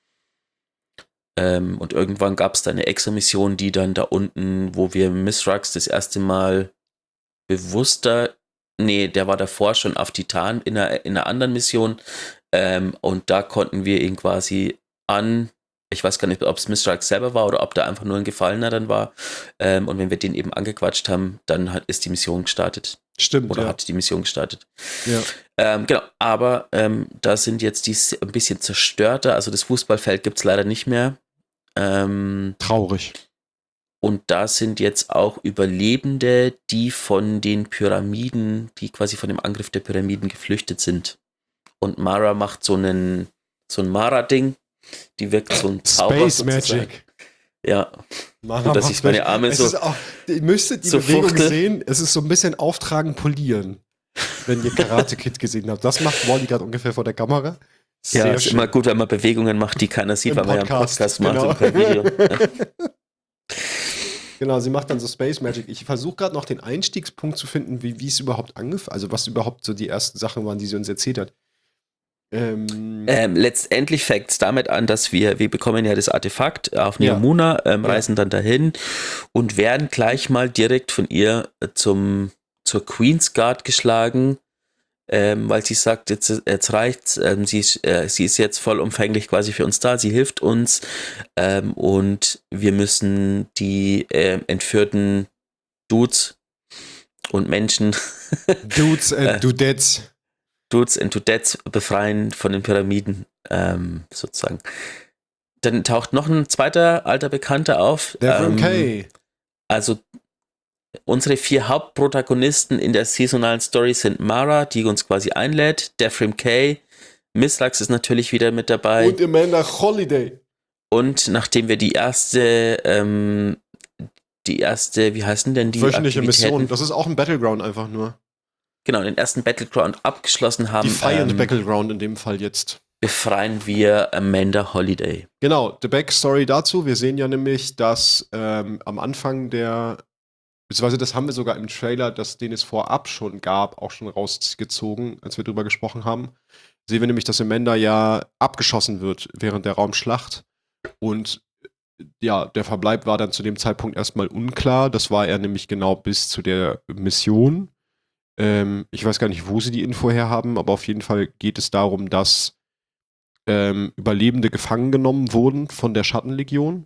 Ähm, und irgendwann gab es da eine Exo-Mission, die dann da unten, wo wir Mithrax das erste Mal bewusster, nee, der war davor schon auf Titan in einer, in einer anderen Mission, ähm, und da konnten wir ihn quasi an, ich weiß gar nicht, ob es Mithrax selber war oder ob da einfach nur ein Gefallener dann war, ähm, und wenn wir den eben angequatscht haben, dann hat, ist die Mission gestartet. Stimmt, Oder ja. hat die Mission gestartet. Ja. Ähm, genau, aber ähm, da sind jetzt die ein bisschen zerstörter, also das Fußballfeld gibt es leider nicht mehr. Ähm, Traurig. und da sind jetzt auch Überlebende, die von den Pyramiden, die quasi von dem Angriff der Pyramiden geflüchtet sind. Und Mara macht so einen, so ein Mara-Ding, die wirkt so ein Zauber Space sozusagen. Magic. Ja, Mara und dass macht ich meine Magic. Arme Es so, ist auch, ihr müsstet die so Bewegung fuchtel. sehen. Es ist so ein bisschen Auftragen, polieren. Wenn ihr Karate Kid gesehen habt. Das macht Wally gerade ungefähr vor der Kamera. Sehr ja, ist schön. immer gut, wenn man Bewegungen macht, die keiner sieht, Im weil man ja einen Podcast, Podcast macht genau. und kein Video. Genau, sie macht dann so Space Magic. Ich versuche gerade noch den Einstiegspunkt zu finden, wie, wie es überhaupt angefangen, also was überhaupt so die ersten Sachen waren, die sie uns erzählt hat. Ähm, Ähm, letztendlich fängt es damit an, dass wir, wir bekommen ja das Artefakt auf Ja. Neomuna, ähm, Ja. reisen dann dahin und werden gleich mal direkt von ihr äh, zum, zur Queen's Guard geschlagen, ähm, weil sie sagt, jetzt, jetzt reicht's, ähm, sie, ist, äh, sie ist jetzt vollumfänglich quasi für uns da, sie hilft uns, ähm, und wir müssen die äh, entführten Dudes und Menschen Dudes and Äh. Dudettes. Dudes and Dudettes befreien von den Pyramiden, ähm, sozusagen. Dann taucht noch ein zweiter alter Bekannter auf. Devrim ähm, Kay. Also unsere vier Hauptprotagonisten in der saisonalen Story sind Mara, die uns quasi einlädt, Devrim Kay, Mithrax ist natürlich wieder mit dabei. Und Amanda Holiday. Und nachdem wir die erste, ähm, die erste, wie heißen denn die Wöchentliche Aktivitäten? Mission. Das ist auch ein Battleground einfach nur. Genau, den ersten Battleground abgeschlossen haben, Defiant ähm, Battleground in dem Fall jetzt. befreien wir Amanda Holiday. Genau, the Backstory dazu. Wir sehen ja nämlich, dass ähm, am Anfang der, beziehungsweise das haben wir sogar im Trailer, das, den es vorab schon gab, auch schon rausgezogen, als wir drüber gesprochen haben. Sehen wir nämlich, dass Amanda ja abgeschossen wird während der Raumschlacht. Und ja, der Verbleib war dann zu dem Zeitpunkt erstmal unklar. Das war er nämlich genau bis zu der Mission. Ähm, ich weiß gar nicht, wo sie die Info her haben, aber auf jeden Fall geht es darum, dass ähm, Überlebende gefangen genommen wurden von der Schattenlegion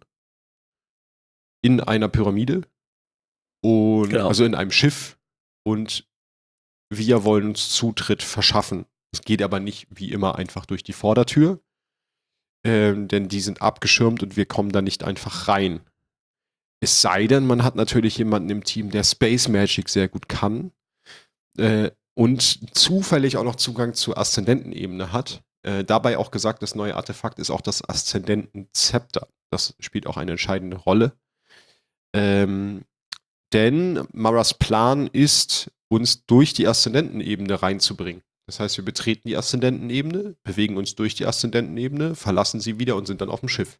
in einer Pyramide und Genau. also in einem Schiff und wir wollen uns Zutritt verschaffen. Es geht aber nicht wie immer einfach durch die Vordertür, ähm, denn die sind abgeschirmt und wir kommen da nicht einfach rein. Es sei denn, man hat natürlich jemanden im Team, der Space Magic sehr gut kann äh, und zufällig auch noch Zugang zur Aszendentenebene hat. Äh, dabei auch gesagt, das neue Artefakt ist auch das Aszendentenzepter. Das spielt auch eine entscheidende Rolle. Ähm, denn Maras Plan ist, uns durch die Aszendentenebene reinzubringen. Das heißt, wir betreten die Aszendentenebene, bewegen uns durch die Aszendentenebene, verlassen sie wieder und sind dann auf dem Schiff.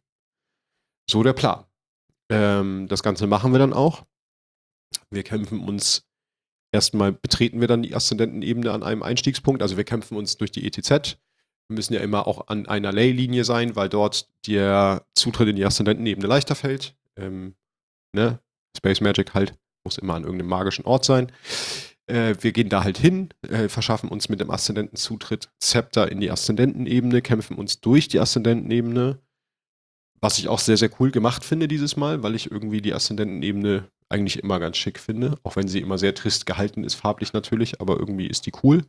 So der Plan. Ähm, das Ganze machen wir dann auch. Wir kämpfen uns, erstmal betreten wir dann die Aszendentenebene an einem Einstiegspunkt, also wir kämpfen uns durch die E T Z. Wir müssen ja immer auch an einer Ley-Linie sein, weil dort der Zutritt in die Aszendentenebene leichter fällt. Ähm, ne? Space Magic halt, muss immer an irgendeinem magischen Ort sein. Äh, wir gehen da halt hin, äh, verschaffen uns mit dem Aszendentenzutritt Zepter in die Aszendentenebene, kämpfen uns durch die Aszendentenebene, was ich auch sehr, sehr cool gemacht finde dieses Mal, weil ich irgendwie die Aszendentenebene eigentlich immer ganz schick finde, auch wenn sie immer sehr trist gehalten ist, farblich natürlich, aber irgendwie ist die cool.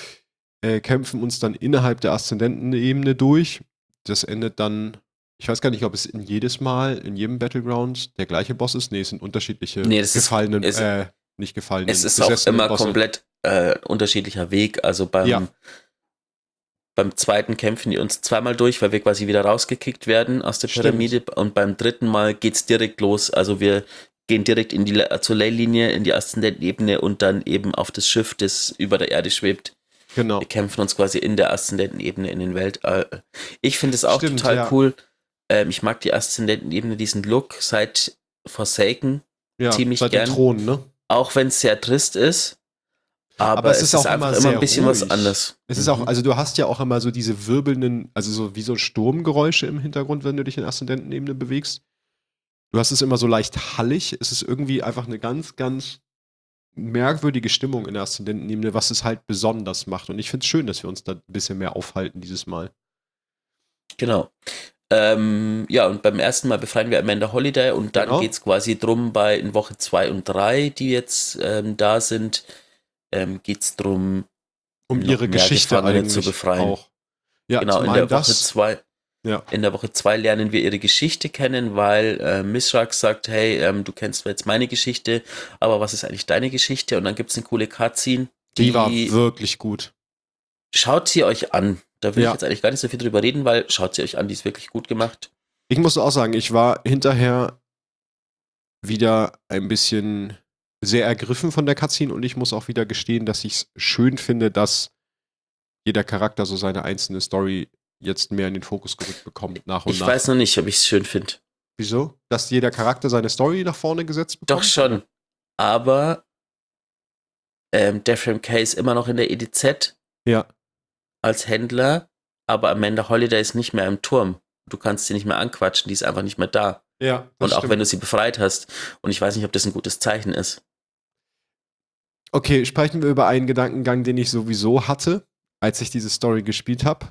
Äh, kämpfen uns dann innerhalb der Aszendentenebene durch. Das endet dann, ich weiß gar nicht, ob es in jedes Mal, in jedem Battleground der gleiche Boss ist. Nee, es sind unterschiedliche Nee, das ist- gefallenen, es- äh, nicht gefallenen, Es ist auch besessenen immer Bosse. komplett äh, unterschiedlicher Weg. Also beim, Ja. beim zweiten kämpfen die uns zweimal durch, weil wir quasi wieder rausgekickt werden aus der Stimmt. Pyramide. Und beim dritten Mal geht's direkt los. Also wir gehen direkt in die Le- zur Ley-Linie, in die Aszendentenebene und dann eben auf das Schiff, das über der Erde schwebt. Genau. Wir kämpfen uns quasi in der Aszendentenebene in den Weltall. Ich finde es auch Stimmt, total ja. cool. Ähm, ich mag die Aszendentenebene, diesen Look seit Forsaken, Ja, ziemlich seit gern. dem Thron, ne? auch wenn es sehr trist ist. Aber, Aber es es, ist ist, auch einfach immer immer sehr ein bisschen ruhig. was anderes. Es ist Mhm. auch, also du hast ja auch immer so diese wirbelnden, also so wie so Sturmgeräusche im Hintergrund, wenn du dich in der Aszendentenebene bewegst. Du hast es immer so leicht hallig. Es ist irgendwie einfach eine ganz, ganz merkwürdige Stimmung in der Aszendentenebene, was es halt besonders macht. Und ich finde es schön, dass wir uns da ein bisschen mehr aufhalten dieses Mal. Genau. Ähm, ja, und beim ersten Mal befreien wir Amanda Holiday und dann Genau. geht es quasi drum, bei in Woche zwei und drei, die jetzt ähm, da sind, ähm, geht es drum, Um noch ihre mehr Geschichte Gefangene eigentlich zu befreien. auch. Ja, Genau, zum in einen der Woche das. zwei. Ja. In der Woche zwei lernen wir ihre Geschichte kennen, weil äh, Mishrak sagt, hey, ähm, du kennst zwar jetzt meine Geschichte, aber was ist eigentlich deine Geschichte? Und dann gibt es eine coole Cutscene, Die, die, war wirklich gut. schaut sie euch an. Da will Ja. ich jetzt eigentlich gar nicht so viel drüber reden, weil schaut sie euch an, die ist wirklich gut gemacht. Ich muss auch sagen, ich war hinterher wieder ein bisschen sehr ergriffen von der Cutscene und ich muss auch wieder gestehen, dass ich es schön finde, dass jeder Charakter so seine einzelne Story jetzt mehr in den Fokus gerückt bekommt, nach und Ich nach. weiß noch nicht, ob ich es schön finde. Wieso? Dass jeder Charakter seine Story nach vorne gesetzt bekommt? Doch schon. Aber ähm, Dephram K ist immer noch in der E D Z Ja. als Händler, aber Amanda Holiday ist nicht mehr im Turm. Du kannst sie nicht mehr anquatschen, die ist einfach nicht mehr da. Ja, Und auch wenn du sie befreit hast. Und ich weiß nicht, ob das ein gutes Zeichen ist. Okay, sprechen wir über einen Gedankengang, den ich sowieso hatte, als ich diese Story gespielt habe.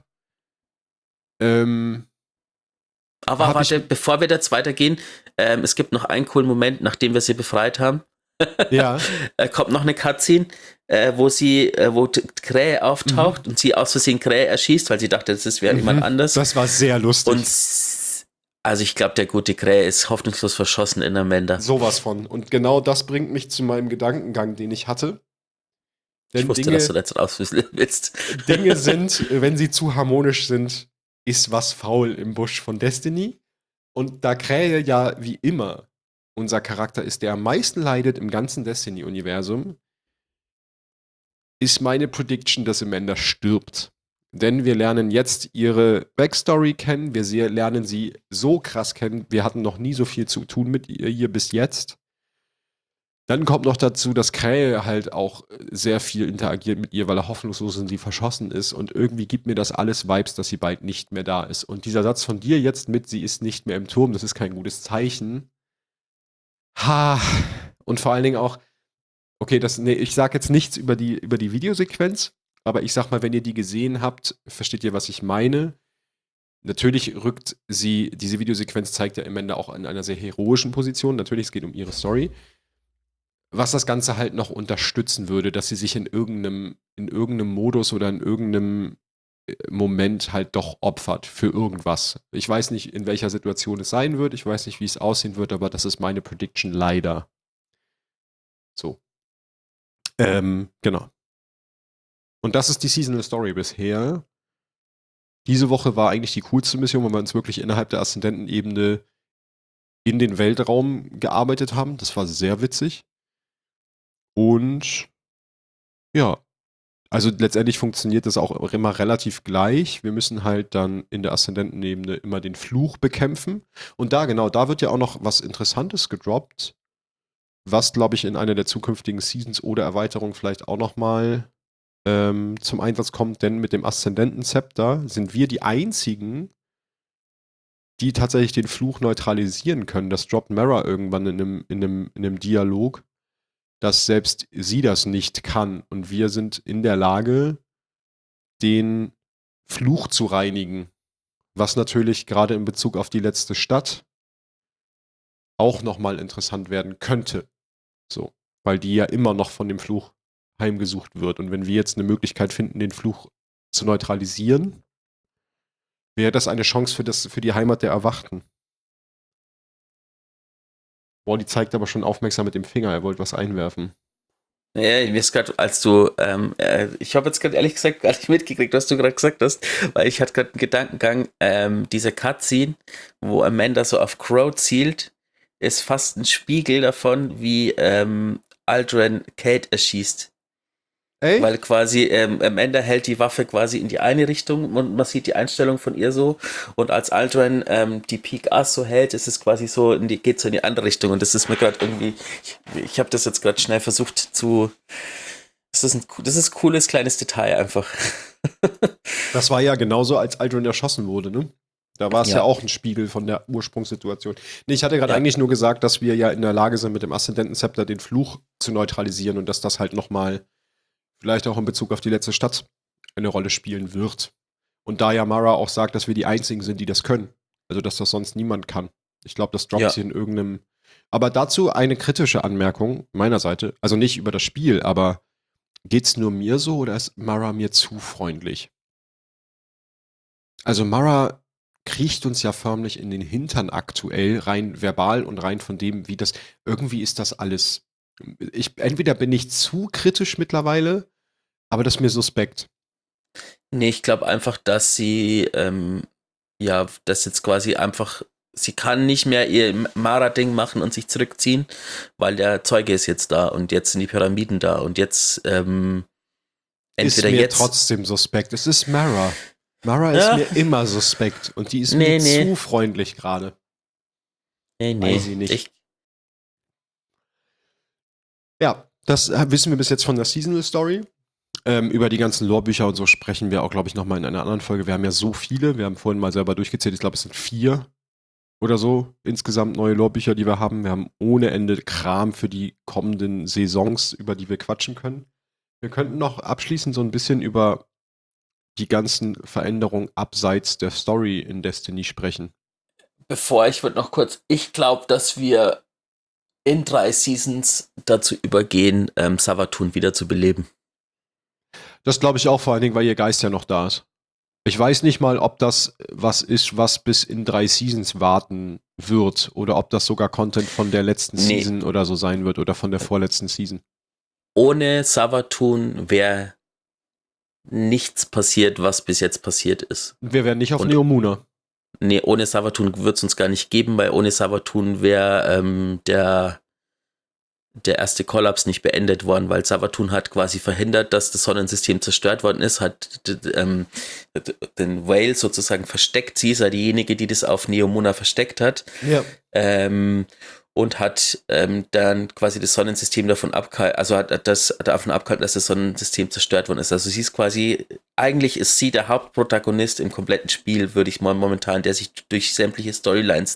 Ähm, Aber Hab warte, ich- bevor wir jetzt weitergehen, ähm, es gibt noch einen coolen Moment, nachdem wir sie befreit haben. ja, äh, kommt noch eine Cutscene, äh, wo sie, äh, wo t- Krähe auftaucht und sie aus Versehen Krähe erschießt, weil sie dachte, das wäre jemand Mhm. anders. das war sehr lustig. Und s- also ich glaube, der gute Krähe ist hoffnungslos verschossen in Amanda. Sowas von. Und genau das bringt mich zu meinem Gedankengang, den ich hatte. Ich Denn wusste, Dinge, dass du das rauswissen willst. Dinge sind, wenn sie zu harmonisch sind, ist was faul im Busch von Destiny. Und da Krähe ja wie immer unser Charakter ist, der am meisten leidet im ganzen Destiny-Universum, ist meine Prediction, dass Amanda stirbt. Denn wir lernen jetzt ihre Backstory kennen, wir sie- lernen sie so krass kennen, wir hatten noch nie so viel zu tun mit ihr hier bis jetzt. Dann kommt noch dazu, dass Krähe halt auch sehr viel interagiert mit ihr, weil er hoffnungslos in sie verschossen ist. Und irgendwie gibt mir das alles Vibes, dass sie bald nicht mehr da ist. Und dieser Satz von dir jetzt mit, sie ist nicht mehr im Turm, das ist kein gutes Zeichen. Ha. Und vor allen Dingen auch, Okay, das, nee, ich sage jetzt nichts über die, über die Videosequenz, aber ich sag mal, wenn ihr die gesehen habt, versteht ihr, was ich meine. Natürlich rückt sie, diese Videosequenz zeigt ja am Ende auch in einer sehr heroischen Position. Natürlich, es geht um ihre Story. Was das Ganze halt noch unterstützen würde, dass sie sich in irgendeinem, in irgendeinem Modus oder in irgendeinem äh, Moment halt doch opfert für irgendwas. Ich weiß nicht, in welcher Situation es sein wird, ich weiß nicht, wie es aussehen wird, aber das ist meine Prediction leider. So. Ähm, genau. Und das ist die Seasonal Story bisher. Diese Woche war eigentlich die coolste Mission, wo wir uns wirklich innerhalb der Aszendentenebene in den Weltraum gearbeitet haben. Das war sehr witzig. Und ja, also letztendlich funktioniert das auch immer relativ gleich. Wir müssen halt dann in der Aszendentenebene immer den Fluch bekämpfen. Und da, genau, da wird ja auch noch was Interessantes gedroppt, was, glaube ich, in einer der zukünftigen Seasons oder Erweiterungen vielleicht auch nochmal ähm, zum Einsatz kommt. Denn mit dem Aszendentenzepter sind wir die einzigen, die tatsächlich den Fluch neutralisieren können. Das droppt Mara irgendwann in einem, in einem, in einem Dialog, dass selbst sie das nicht kann. Und wir sind in der Lage, den Fluch zu reinigen. Was natürlich gerade in Bezug auf die letzte Stadt auch nochmal interessant werden könnte. So, weil die ja immer noch von dem Fluch heimgesucht wird. Und wenn wir jetzt eine Möglichkeit finden, den Fluch zu neutralisieren, wäre das eine Chance für, das, für die Heimat der Erwachten. Boah, die zeigt aber schon aufmerksam mit dem Finger, er wollte was einwerfen. Ja, mir ist gerade, als du, ähm, äh, ich habe jetzt gerade ehrlich gesagt gar nicht mitgekriegt, was du gerade gesagt hast, weil ich hatte gerade einen Gedankengang, ähm, diese Cutscene, wo Amanda so auf Crow zielt, ist fast ein Spiegel davon, wie ähm, Aldrin Kate erschießt. Ey? Weil quasi ähm, Amanda hält die Waffe quasi in die eine Richtung und man sieht die Einstellung von ihr so. Und als Aldrin ähm, die Peak Ass so hält, ist es quasi so, in die, geht so in die andere Richtung. Und das ist mir gerade irgendwie, ich, ich habe das jetzt gerade schnell versucht zu. Das ist, ein, das ist ein cooles kleines Detail einfach. Das war ja genauso, als Aldrin erschossen wurde, ne? Da war es ja. Ja. ja auch ein Spiegel von der Ursprungssituation. Nee, ich hatte gerade Ja. eigentlich nur gesagt, dass wir ja in der Lage sind, mit dem Aszendentenzepter den Fluch zu neutralisieren und dass das halt nochmal vielleicht auch in Bezug auf die letzte Stadt eine Rolle spielen wird. Und da ja Mara auch sagt, dass wir die Einzigen sind, die das können. Also, dass das sonst niemand kann. Ich glaube, das droppt Ja. sie in irgendeinem. Aber dazu eine kritische Anmerkung meiner Seite. Also nicht über das Spiel, aber geht's nur mir so oder ist Mara mir zu freundlich? Also Mara kriecht uns ja förmlich in den Hintern aktuell, rein verbal und rein von dem, wie das, irgendwie ist das alles, ich, entweder bin ich zu kritisch mittlerweile, aber das ist mir suspekt. Nee, ich glaube einfach, dass sie, ähm, ja, das jetzt quasi einfach, sie kann nicht mehr ihr Mara-Ding machen und sich zurückziehen, weil der Zeuge ist jetzt da und jetzt sind die Pyramiden da und jetzt, ähm, entweder ist mir jetzt. trotzdem suspekt. Es ist Mara. Mara ist Ja. mir immer suspekt und die ist Nee, mir nee. zu freundlich gerade. Nee, nee. Weiß ich nicht. Ich, Ja, das äh, wissen wir bis jetzt von der Seasonal Story. Ähm, über die ganzen Lorebücher und so sprechen wir auch, glaube ich, nochmal in einer anderen Folge. Wir haben ja so viele. Wir haben vorhin mal selber durchgezählt. Ich glaube, es sind vier oder so insgesamt neue Lorebücher, die wir haben. Wir haben ohne Ende Kram für die kommenden Saisons, über die wir quatschen können. Wir könnten noch abschließend so ein bisschen über die ganzen Veränderungen abseits der Story in Destiny sprechen. bevor ich würde noch kurz, ich glaube, dass wir in drei Seasons dazu übergehen, ähm, Savathun wieder zu beleben. Das glaube ich auch, vor allen Dingen, weil ihr Geist ja noch da ist. Ich weiß nicht mal, ob das was ist, was bis in drei Seasons warten wird oder ob das sogar Content von der letzten Nee. Season oder so sein wird oder von der vorletzten Season. Ohne Savathun wäre nichts passiert, was bis jetzt passiert ist. Wir wären nicht auf Und- Neomuna. Nee, ohne Savathun wird es uns gar nicht geben, weil ohne Savathun wäre ähm, der, der erste Kollaps nicht beendet worden, weil Savathun hat quasi verhindert, dass das Sonnensystem zerstört worden ist, hat d- d- ähm, d- den Whale sozusagen versteckt. Sie ist ja diejenige, die das auf Neomuna versteckt hat. Ja. Ähm, und hat ähm, dann quasi das Sonnensystem davon abgehalten, also hat, hat das davon abgehalten, dass das Sonnensystem zerstört worden ist. Also sie ist quasi, eigentlich ist sie der Hauptprotagonist im kompletten Spiel, würde ich mal momentan, der sich durch sämtliche Storylines zieht.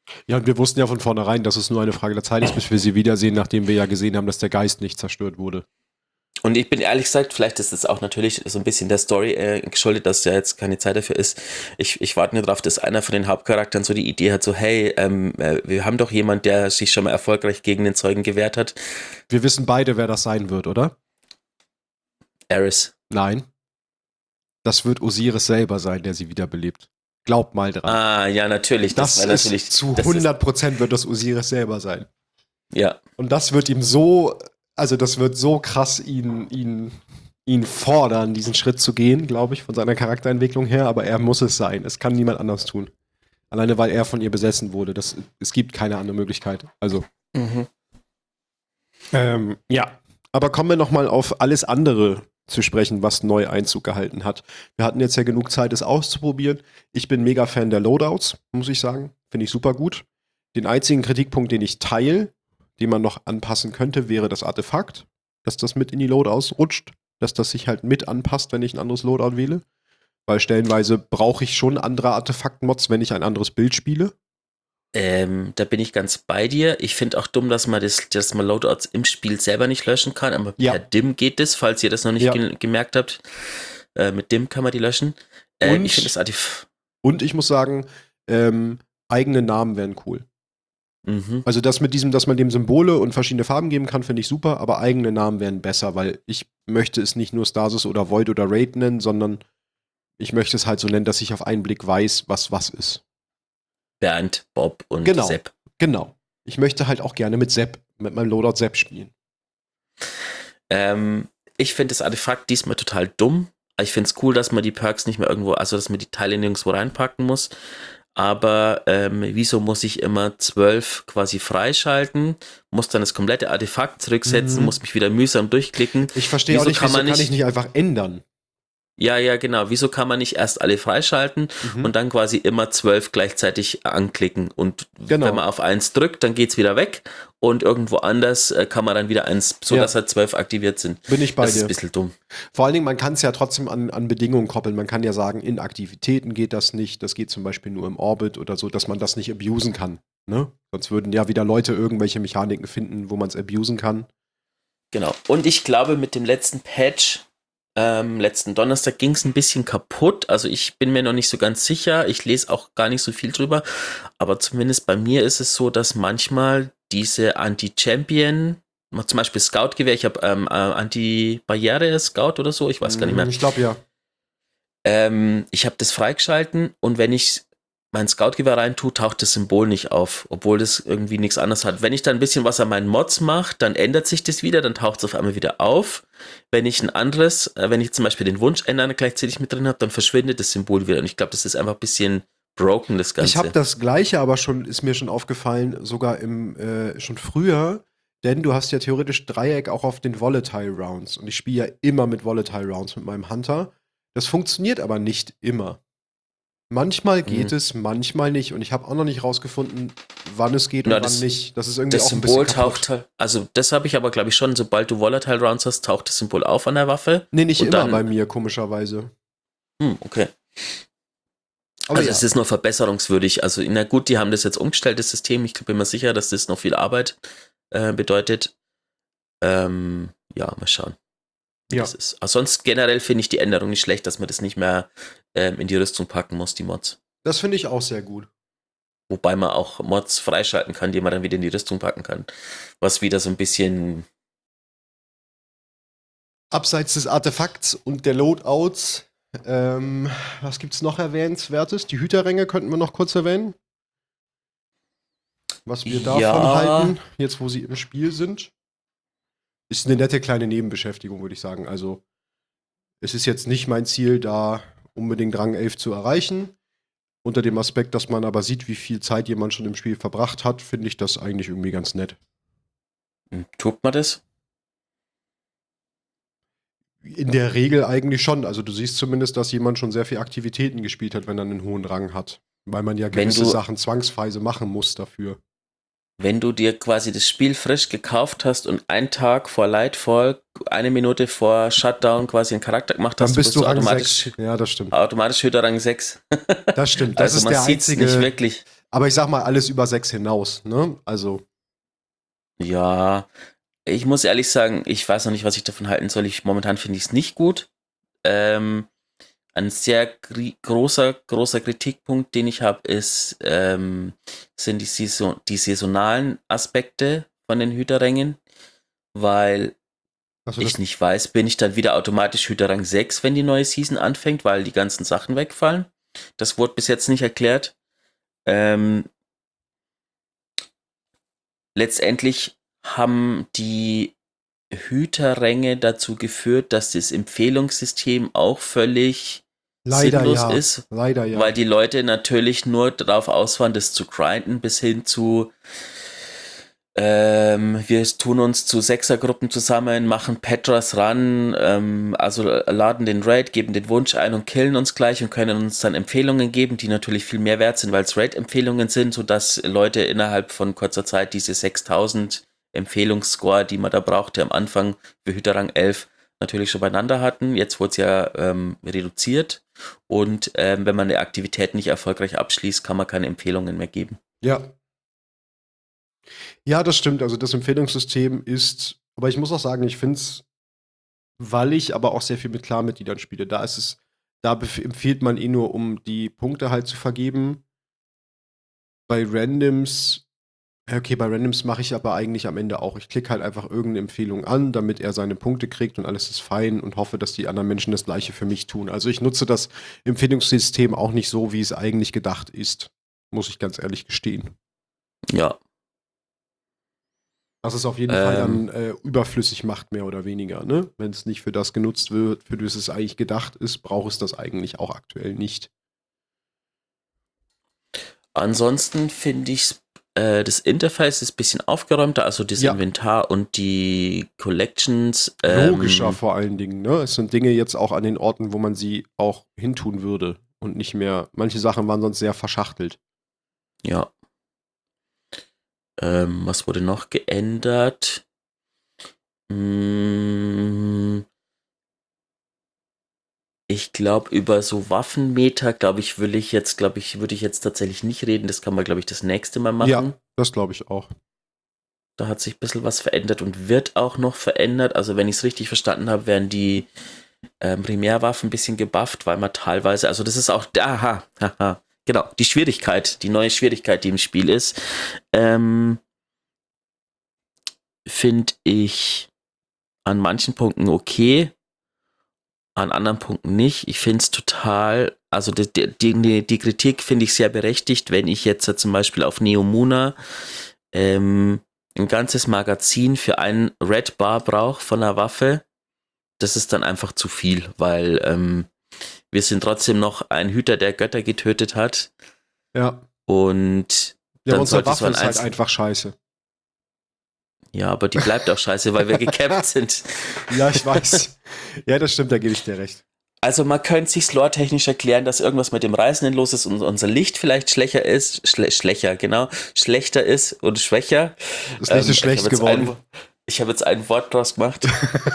Ja, und wir wussten ja von vornherein, dass es nur eine Frage der Zeit ist, bis wir sie wiedersehen, nachdem wir ja gesehen haben, dass der Geist nicht zerstört wurde. Und ich bin ehrlich gesagt, vielleicht ist es auch natürlich so ein bisschen der Story äh, geschuldet, dass ja jetzt keine Zeit dafür ist. Ich, ich warte nur darauf, dass einer von den Hauptcharakteren so die Idee hat, so hey, ähm, äh, wir haben doch jemand, der sich schon mal erfolgreich gegen den Zeugen gewehrt hat. Wir wissen beide, wer das sein wird, oder? Aerys. Nein. Das wird Osiris selber sein, der sie wiederbelebt. Glaub mal dran. Ah, ja, natürlich. Das, Das, das ist natürlich, zu das hundert Prozent wird das Osiris selber sein. Ist, ja. Und das wird ihm so, also das wird so krass ihn, ihn, ihn fordern, diesen Schritt zu gehen, glaube ich, von seiner Charakterentwicklung her, aber er muss es sein. Es kann niemand anders tun. Alleine, weil er von ihr besessen wurde. Das, es gibt keine andere Möglichkeit. Also. Mhm. Ähm, ja. Aber kommen wir nochmal auf alles andere zu sprechen, was neu Einzug gehalten hat. Wir hatten jetzt ja genug Zeit, es auszuprobieren. Ich bin mega Fan der Loadouts, muss ich sagen. Finde ich super gut. Den einzigen Kritikpunkt, den ich teile, den man noch anpassen könnte, wäre das Artefakt, dass das mit in die Loadouts rutscht, dass das sich halt mit anpasst, wenn ich ein anderes Loadout wähle. Weil stellenweise brauche ich schon andere Artefakt-Mods, wenn ich ein anderes Bild spiele. Ähm, da bin ich ganz bei dir. Ich finde auch dumm, dass man das, dass man Loadouts im Spiel selber nicht löschen kann, aber Ja. per D I M geht das, falls ihr das noch nicht Ja. ge- gemerkt habt. Äh, mit D I M kann man die löschen. Äh, Und- ich finde das Artif. Und ich muss sagen, ähm, eigene Namen wären cool. Mhm. Also das mit diesem, dass man dem Symbole und verschiedene Farben geben kann, finde ich super, aber eigene Namen wären besser, weil ich möchte es nicht nur Stasis oder Void oder Raid nennen, sondern ich möchte es halt so nennen, dass ich auf einen Blick weiß, was was ist. Bernd, Bob und Genau. Sepp. Genau. Ich möchte halt auch gerne mit Sepp, mit meinem Loadout Sepp spielen. Ähm, ich finde das Artefakt diesmal total dumm. Ich finde es cool, dass man die Perks nicht mehr irgendwo, also dass man die Teile nirgendwo reinpacken muss. Aber ähm, wieso muss ich immer zwölf quasi freischalten, muss dann das komplette Artefakt zurücksetzen, Mhm. muss mich wieder mühsam durchklicken. Ich verstehe auch Wieso nicht, kann wieso man kann nicht- ich nicht einfach ändern? Ja, ja, genau. Wieso kann man nicht erst alle freischalten Mhm. und dann quasi immer zwölf gleichzeitig anklicken? Und Genau. wenn man auf eins drückt, dann geht's wieder weg und irgendwo anders äh, kann man dann wieder eins, so Ja. dass halt zwölf aktiviert sind. Bin ich bei Das ist dir. ein bisschen dumm. Vor allen Dingen, man kann es ja trotzdem an, an Bedingungen koppeln. Man kann ja sagen, in Aktivitäten geht das nicht. Das geht zum Beispiel nur im Orbit oder so, dass man das nicht abusen kann. Ne? Sonst würden ja wieder Leute irgendwelche Mechaniken finden, wo man es abusen kann. Genau. Und ich glaube, mit dem letzten Patch, ähm, letzten Donnerstag, ging es ein bisschen kaputt. Also ich bin mir noch nicht so ganz sicher. Ich lese auch gar nicht so viel drüber. Aber zumindest bei mir ist es so, dass manchmal diese Anti-Champion, zum Beispiel Scout-Gewehr, ich habe ähm, äh, Anti-Barriere-Scout oder so, ich weiß gar nicht mehr. Ich glaube ja. Ähm, ich habe das freigeschalten und wenn ich mein Scout-Gewehr rein tue, taucht das Symbol nicht auf, obwohl das irgendwie nichts anderes hat. Wenn ich dann ein bisschen was an meinen Mods mache, dann ändert sich das wieder, dann taucht es auf einmal wieder auf. Wenn ich ein anderes, äh, wenn ich zum Beispiel den Wunsch ändern gleichzeitig mit drin habe, dann verschwindet das Symbol wieder. Und ich glaube, das ist einfach ein bisschen broken, das Ganze. Ich habe das Gleiche, aber schon ist mir schon aufgefallen, sogar im äh, schon früher, denn du hast ja theoretisch Dreieck auch auf den Volatile Rounds. Und ich spiele ja immer mit Volatile Rounds mit meinem Hunter. Das funktioniert aber nicht immer. Manchmal geht Mhm. es, manchmal nicht. Und ich habe auch noch nicht rausgefunden, wann es geht und Na, wann das- nicht. Das ist irgendwie Das auch ein Symbol bisschen kaputt. taucht halt, also das habe ich aber glaube ich schon, sobald du Volatile Rounds hast, taucht das Symbol auf an der Waffe. Nee, nicht und immer dann- bei mir, komischerweise. Hm, okay. Aber Also ja. es ist nur verbesserungswürdig. Also na gut, die haben das jetzt umgestellt, das System. Ich bin mir sicher, dass das noch viel Arbeit äh, bedeutet. Ähm, ja, mal schauen. wie Ja. Das ist. Aber sonst generell finde ich die Änderung nicht schlecht, dass man das nicht mehr ähm, in die Rüstung packen muss, die Mods. Das finde ich auch sehr gut. Wobei man auch Mods freischalten kann, die man dann wieder in die Rüstung packen kann. Was wieder so ein bisschen. Abseits des Artefakts und der Loadouts, ähm, was gibt's noch Erwähnenswertes? Die Hüterränge könnten wir noch kurz erwähnen. Was wir davon Ja. halten, jetzt wo sie im Spiel sind. Ist eine nette kleine Nebenbeschäftigung, würde ich sagen. Also, es ist jetzt nicht mein Ziel, da unbedingt Rang elf zu erreichen. Unter dem Aspekt, dass man aber sieht, wie viel Zeit jemand schon im Spiel verbracht hat, finde ich das eigentlich irgendwie ganz nett. Hm, Tut man das? In der Regel eigentlich schon. Also du siehst zumindest, dass jemand schon sehr viel Aktivitäten gespielt hat, wenn er einen hohen Rang hat. Weil man ja Wenn gewisse du- Sachen zwangsweise machen muss dafür. Wenn du dir quasi das Spiel frisch gekauft hast und einen Tag vor Lightfall, eine Minute vor Shutdown quasi einen Charakter gemacht Dann hast, bist du Rang automatisch, sechs. Ja, das stimmt. automatisch wieder Rang sechs. Das stimmt. Das Also ist man der sieht es einzige. nicht wirklich. Aber ich sag mal, alles über sechs hinaus, ne? Also. Ja, ich muss ehrlich sagen, ich weiß noch nicht, was ich davon halten soll. Ich, momentan finde ich es nicht gut. Ähm, ein sehr gri- großer, großer Kritikpunkt, den ich habe, ist, ähm, sind die, Saison, die saisonalen Aspekte von den Hüterrängen, weil Also ich das, nicht weiß, bin ich dann wieder automatisch Hüterrang sechs, wenn die neue Season anfängt, weil die ganzen Sachen wegfallen. Das wurde bis jetzt nicht erklärt. Ähm, letztendlich haben die Hüterränge dazu geführt, dass das Empfehlungssystem auch völlig leider sinnlos ja. ist, Leider ja. weil die Leute natürlich nur darauf aus waren, das zu grinden, bis hin zu ähm, wir tun uns zu Sechsergruppen zusammen, machen Petras ran, ähm, also laden den Raid, geben den Wunsch ein und killen uns gleich und können uns dann Empfehlungen geben, die natürlich viel mehr wert sind, weil es Raid-Empfehlungen sind, sodass Leute innerhalb von kurzer Zeit diese sechstausend Empfehlungsscore, die man da brauchte am Anfang für Hüterrang elf, natürlich schon beieinander hatten. Jetzt wurde es ja ähm, reduziert und ähm, wenn man eine Aktivität nicht erfolgreich abschließt, kann man keine Empfehlungen mehr geben. Ja. Ja, das stimmt. Also das Empfehlungssystem ist, aber ich muss auch sagen, ich finde es, weil ich aber auch sehr viel mit Klarmitgliedern spiele, da ist es, da bef- empfiehlt man eh nur, um die Punkte halt zu vergeben. Bei Randoms, ja, okay, bei Randoms mache ich aber eigentlich am Ende auch. Ich klicke halt einfach irgendeine Empfehlung an, damit er seine Punkte kriegt und alles ist fein und hoffe, dass die anderen Menschen das Gleiche für mich tun. Also ich nutze das Empfehlungssystem auch nicht so, wie es eigentlich gedacht ist. Muss ich ganz ehrlich gestehen. Ja. Was es auf jeden Fall Ähm, dann äh, überflüssig macht, mehr oder weniger. Ne? Wenn es nicht für das genutzt wird, für das es eigentlich gedacht ist, braucht es das eigentlich auch aktuell nicht. Ansonsten finde ich äh, das Interface ist ein bisschen aufgeräumter, also das Ja, Inventar und die Collections. logischer Ähm, vor allen Dingen. Ne? Es sind Dinge jetzt auch an den Orten, wo man sie auch hintun würde und nicht mehr. Manche Sachen waren sonst sehr verschachtelt. ja. Ähm, was wurde noch geändert? Hm, ich glaube, über so Waffenmeter, glaube ich, will ich jetzt, glaube ich, würde ich jetzt tatsächlich nicht reden. Das kann man, glaube ich, das nächste Mal machen. Ja, das glaube ich auch. Da hat sich ein bisschen was verändert und wird auch noch verändert. Also, wenn ich es richtig verstanden habe, werden die ähm, Primärwaffen ein bisschen gebufft, weil man teilweise, also das ist auch, aha, haha, genau, die Schwierigkeit, die neue Schwierigkeit, die im Spiel ist, ähm, finde ich an manchen Punkten okay, an anderen Punkten nicht. Ich finde es total, also die, die, die Kritik finde ich sehr berechtigt, wenn ich jetzt zum Beispiel auf Neomuna ähm, ein ganzes Magazin für einen Red Bar brauche von einer Waffe. Das ist dann einfach zu viel, weil ähm, wir sind trotzdem noch ein Hüter, der Götter getötet hat. Ja. Und Ja, aber dann unsere sollte so Waffe ein ist halt Einzel... einfach scheiße. Ja, aber die bleibt auch scheiße, weil wir gecapped sind. Ja, ich weiß. Ja, das stimmt, da gebe ich dir recht. Also man könnte sich lore-technisch erklären, dass irgendwas mit dem Reisenden los ist und unser Licht vielleicht schlechter ist, schle schlechter, genau, schlechter ist und schwächer. Das Licht Ähm, ist schlecht ich habe jetzt, geworden. ein, ich hab jetzt ein Wort draus gemacht.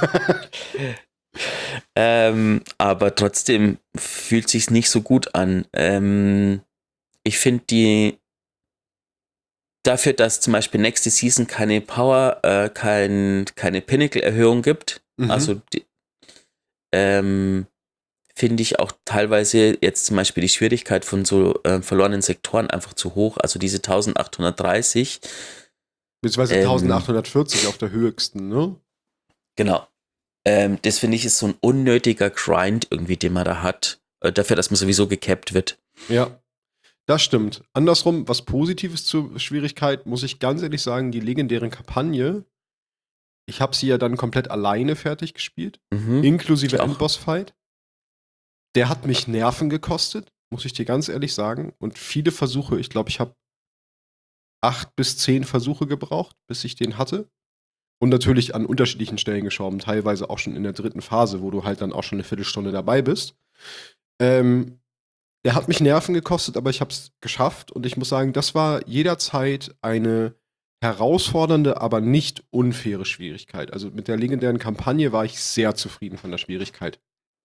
ähm, aber trotzdem fühlt sich's nicht so gut an. Ähm, ich finde die dafür, dass zum Beispiel nächste Season keine Power, äh, kein, keine Pinnacle-Erhöhung gibt, Mhm. also die, ähm, finde ich auch teilweise jetzt zum Beispiel die Schwierigkeit von so äh, verlorenen Sektoren einfach zu hoch. Also diese eintausendachthundertdreißig. Beziehungsweise Ähm, eintausendachthundertvierzig auf der höchsten, ne? genau. Ähm, das finde ich ist so ein unnötiger Grind irgendwie, den man da hat. Äh, dafür, dass man sowieso gecapped wird. Ja, das stimmt. Andersrum, was Positives zur Schwierigkeit, muss ich ganz ehrlich sagen, die legendären Kampagne, ich habe sie ja dann komplett alleine fertig gespielt, Mhm. inklusive Ich auch. Endboss-Fight. Der hat mich Nerven gekostet, muss ich dir ganz ehrlich sagen. Und viele Versuche, ich glaube, ich habe acht bis zehn Versuche gebraucht, bis ich den hatte. Und natürlich an unterschiedlichen Stellen geschoben, teilweise auch schon in der dritten Phase, wo du halt dann auch schon eine Viertelstunde dabei bist. Ähm, der hat mich Nerven gekostet, aber ich habe es geschafft. Und ich muss sagen, das war jederzeit eine herausfordernde, aber nicht unfaire Schwierigkeit. Also mit der legendären Kampagne war ich sehr zufrieden von der Schwierigkeit.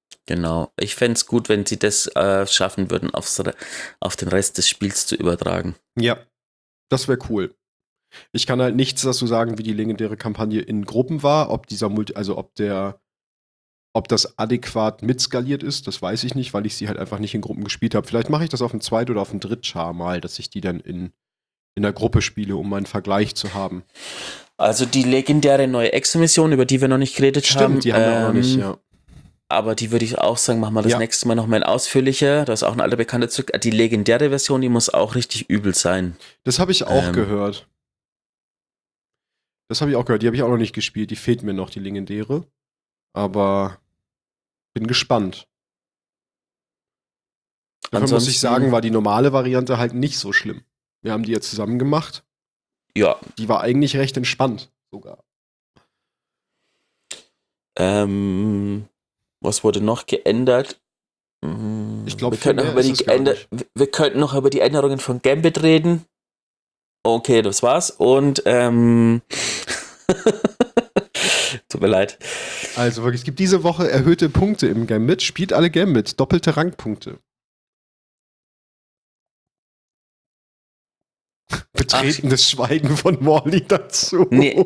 Genau. Ich fände es gut, wenn sie das äh, schaffen würden, aufs, Re- auf den Rest des Spiels zu übertragen. Ja, das wäre cool. Ich kann halt nichts dazu sagen, wie die legendäre Kampagne in Gruppen war, ob dieser Multi, also ob der, ob das adäquat mitskaliert ist, das weiß ich nicht, weil ich sie halt einfach nicht in Gruppen gespielt habe. Vielleicht mache ich das auf dem Zweit- oder auf dem Drittchar mal, dass ich die dann in, in der Gruppe spiele, um einen Vergleich zu haben. Also die legendäre neue Exo-Mission, über die wir noch nicht geredet Stimmt, haben. die haben wir auch noch nicht, ähm, ja. Aber die würde ich auch sagen, machen wir das Ja. nächste Mal noch mal ausführlicher. Da ist auch ein alter Bekannter zurück. Die legendäre Version, die muss auch richtig übel sein. Das habe ich auch Ähm. gehört. Das habe ich auch gehört. Die habe ich auch noch nicht gespielt. Die fehlt mir noch, die legendäre. Aber bin gespannt. Dafür muss ich Ansonsten- sagen, war die normale Variante halt nicht so schlimm. Wir haben die ja zusammen gemacht. Ja, Die war eigentlich recht entspannt sogar. ähm, was wurde noch geändert? Hm, Ich glaub, wir viel könnten noch mehr über ist die es gar Änder- nicht. wir- wir könnten noch über die Änderungen von Gambit reden. Okay, das war's. Und ähm, tut mir leid. Also wirklich, es gibt diese Woche erhöhte Punkte im Gambit. Spielt alle Gambit. Doppelte Rangpunkte. Betretenes Schweigen von Morley dazu. Nee.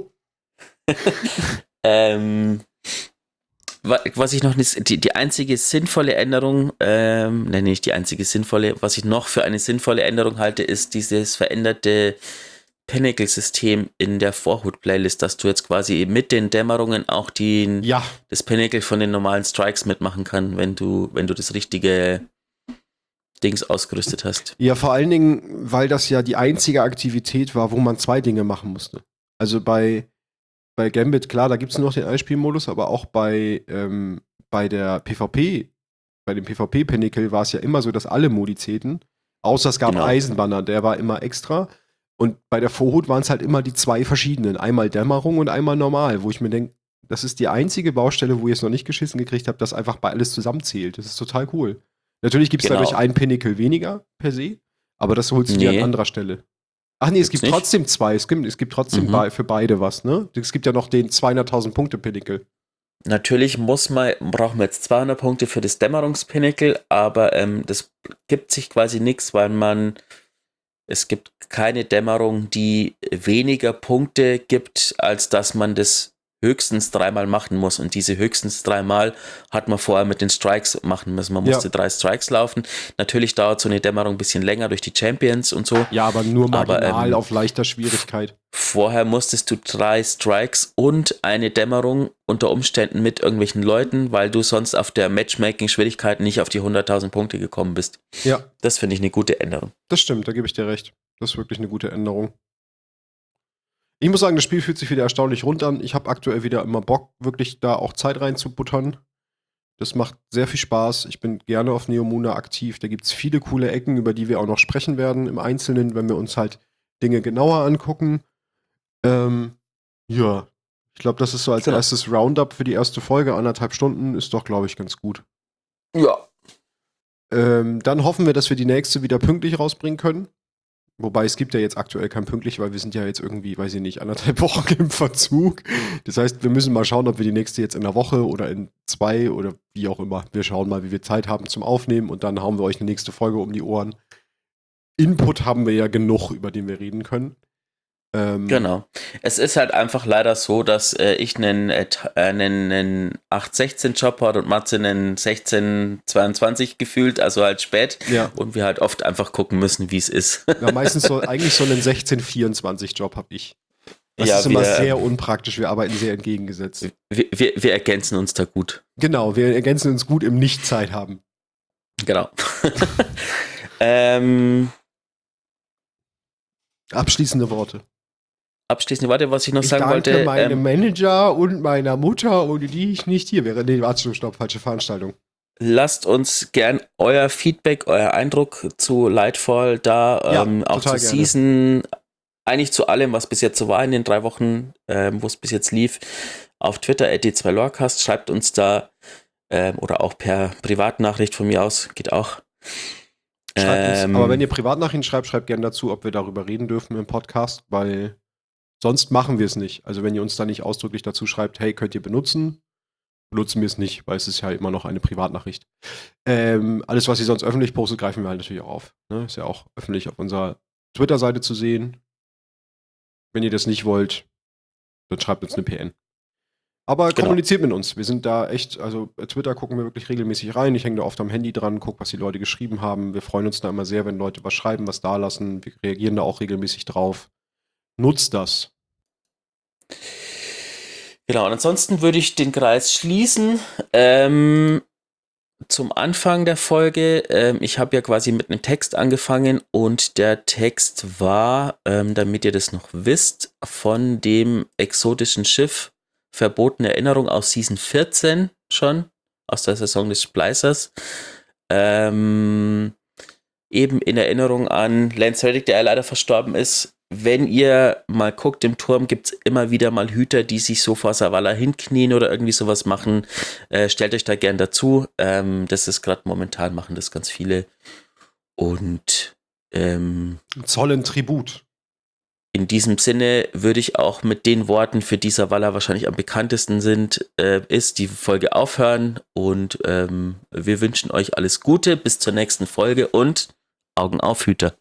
Ähm, wa- was ich noch nicht, die, die einzige sinnvolle Änderung, ähm, nein, nicht die einzige sinnvolle, was ich noch für eine sinnvolle Änderung halte, ist dieses veränderte Pinnacle-System in der Vorhut-Playlist, dass du jetzt quasi eben mit den Dämmerungen auch die, Ja, das Pinnacle von den normalen Strikes mitmachen kann, wenn du, wenn du das richtige Dings ausgerüstet hast. ja, vor allen Dingen, weil das ja die einzige Aktivität war, wo man zwei Dinge machen musste. Also bei, bei Gambit, klar, da gibt es nur noch den Einspielmodus, aber auch bei, ähm, bei der PvP, bei dem PvP-Pinnacle war es ja immer so, dass alle Modi zählten, außer es gab Genau. Eisenbanner, der war immer extra. Und bei der Vorhut waren es halt immer die zwei verschiedenen. Einmal Dämmerung und einmal normal, wo ich mir denke, das ist die einzige Baustelle, wo ihr es noch nicht geschissen gekriegt habt, dass einfach bei alles zusammenzählt. Das ist total cool. Natürlich gibt es Genau. dadurch ein Pinnacle weniger per se, aber das holst du dir Nee. an anderer Stelle. Ach nee, es Gibt's gibt nicht? trotzdem zwei. Es gibt, es gibt trotzdem Mhm. bei, für beide was, ne? Es gibt ja noch den zweihunderttausend Punkte Pinnacle. Natürlich muss man, brauchen wir jetzt zweihundert Punkte für das Dämmerungspinnacle, aber ähm, das gibt sich quasi nichts, weil man, es gibt keine Dämmerung, die weniger Punkte gibt, als dass man das höchstens dreimal machen muss. Und diese höchstens dreimal hat man vorher mit den Strikes machen müssen. Man Ja. musste drei Strikes laufen. Natürlich dauert so eine Dämmerung ein bisschen länger durch die Champions und so. Ja, aber nur Aber, marginal ähm, auf leichter Schwierigkeit. Vorher musstest du drei Strikes und eine Dämmerung unter Umständen mit irgendwelchen Leuten, weil du sonst auf der Matchmaking-Schwierigkeit nicht auf die hunderttausend Punkte gekommen bist. Ja, Das finde ich eine gute Änderung. das stimmt, da gebe ich dir recht. Das ist wirklich eine gute Änderung. Ich muss sagen, das Spiel fühlt sich wieder erstaunlich rund an. Ich habe aktuell wieder immer Bock, wirklich da auch Zeit reinzubuttern. Das macht sehr viel Spaß. Ich bin gerne auf Neomuna aktiv. Da gibt es viele coole Ecken, über die wir auch noch sprechen werden im Einzelnen, wenn wir uns halt Dinge genauer angucken. Ähm, ja, ich glaube, das ist so als Genau. erstes Roundup für die erste Folge. Anderthalb Stunden ist doch, glaube ich, ganz gut. Ja. Ähm, dann hoffen wir, dass wir die nächste wieder pünktlich rausbringen können. Wobei es gibt ja jetzt aktuell kein pünktlich, weil wir sind ja jetzt irgendwie, weiß ich nicht, anderthalb Wochen im Verzug. Das heißt, wir müssen mal schauen, ob wir die nächste jetzt in einer Woche oder in zwei oder wie auch immer. Wir schauen mal, wie wir Zeit haben zum Aufnehmen und dann hauen wir euch eine nächste Folge um die Ohren. Input haben wir ja genug, über den wir reden können. Ähm, Genau. Es ist halt einfach leider so, dass äh, ich einen, äh, einen, einen acht sechzehn Job hat und Matze einen sechzehn zweiundzwanzig gefühlt, also halt spät. Ja. Und wir halt oft einfach gucken müssen, wie es ist. Ja, meistens so, eigentlich so einen sechzehn vierundzwanzig Job habe ich. Das Ja, ist immer wir, sehr unpraktisch. Wir arbeiten sehr entgegengesetzt. Wir, wir, wir ergänzen uns da gut. Genau, wir ergänzen uns gut im Nicht-Zeit haben. Genau. ähm, Abschließende Worte. abschließende Worte, was ich noch Ich sagen danke wollte. meinem Ähm, Manager und meiner Mutter, ohne die ich nicht hier wäre. Nee, warte, stopp, falsche Veranstaltung. lasst uns gern euer Feedback, euer Eindruck zu Lightfall da, Ja, ähm, auch zur total gerne. Season, eigentlich zu allem, was bis jetzt so war in den drei Wochen, ähm, wo es bis jetzt lief, auf Twitter at d zwei lorecast, schreibt uns da ähm, oder auch per Privatnachricht von mir aus, geht auch. Schreibt uns, Ähm, aber wenn ihr Privatnachrichten schreibt, schreibt gerne dazu, ob wir darüber reden dürfen im Podcast, weil sonst machen wir es nicht. Also wenn ihr uns da nicht ausdrücklich dazu schreibt, hey, könnt ihr benutzen, benutzen wir es nicht, weil es ist ja immer noch eine Privatnachricht. Ähm, alles, was sie sonst öffentlich postet, greifen wir halt natürlich auch auf. Ne? Ist ja auch öffentlich auf unserer Twitter-Seite zu sehen. Wenn ihr das nicht wollt, dann schreibt uns eine P N. Aber Genau. kommuniziert mit uns. Wir sind da echt, also bei Twitter gucken wir wirklich regelmäßig rein. Ich hänge da oft am Handy dran, gucke, was die Leute geschrieben haben. Wir freuen uns da immer sehr, wenn Leute was schreiben, was da lassen. Wir reagieren da auch regelmäßig drauf. Nutzt das. Genau, und ansonsten würde ich den Kreis schließen. Ähm, zum Anfang der Folge, ähm, ich habe ja quasi mit einem Text angefangen und der Text war, ähm, damit ihr das noch wisst, von dem exotischen Schiff Verbotene Erinnerung aus Season vierzehn schon, aus der Saison des Splicers. Ähm, eben in Erinnerung an Lance Reddick, der ja leider verstorben ist. Wenn ihr mal guckt, im Turm gibt es immer wieder mal Hüter, die sich so vor Zavala hinknien oder irgendwie sowas machen. Äh, stellt euch da gern dazu. Ähm, das ist gerade momentan, machen das ganz viele. Und ähm, Zollen Tribut. In diesem Sinne würde ich auch mit den Worten, für die Zavala wahrscheinlich am bekanntesten sind, äh, ist die Folge aufhören. Und ähm, wir wünschen euch alles Gute bis zur nächsten Folge und Augen auf, Hüter.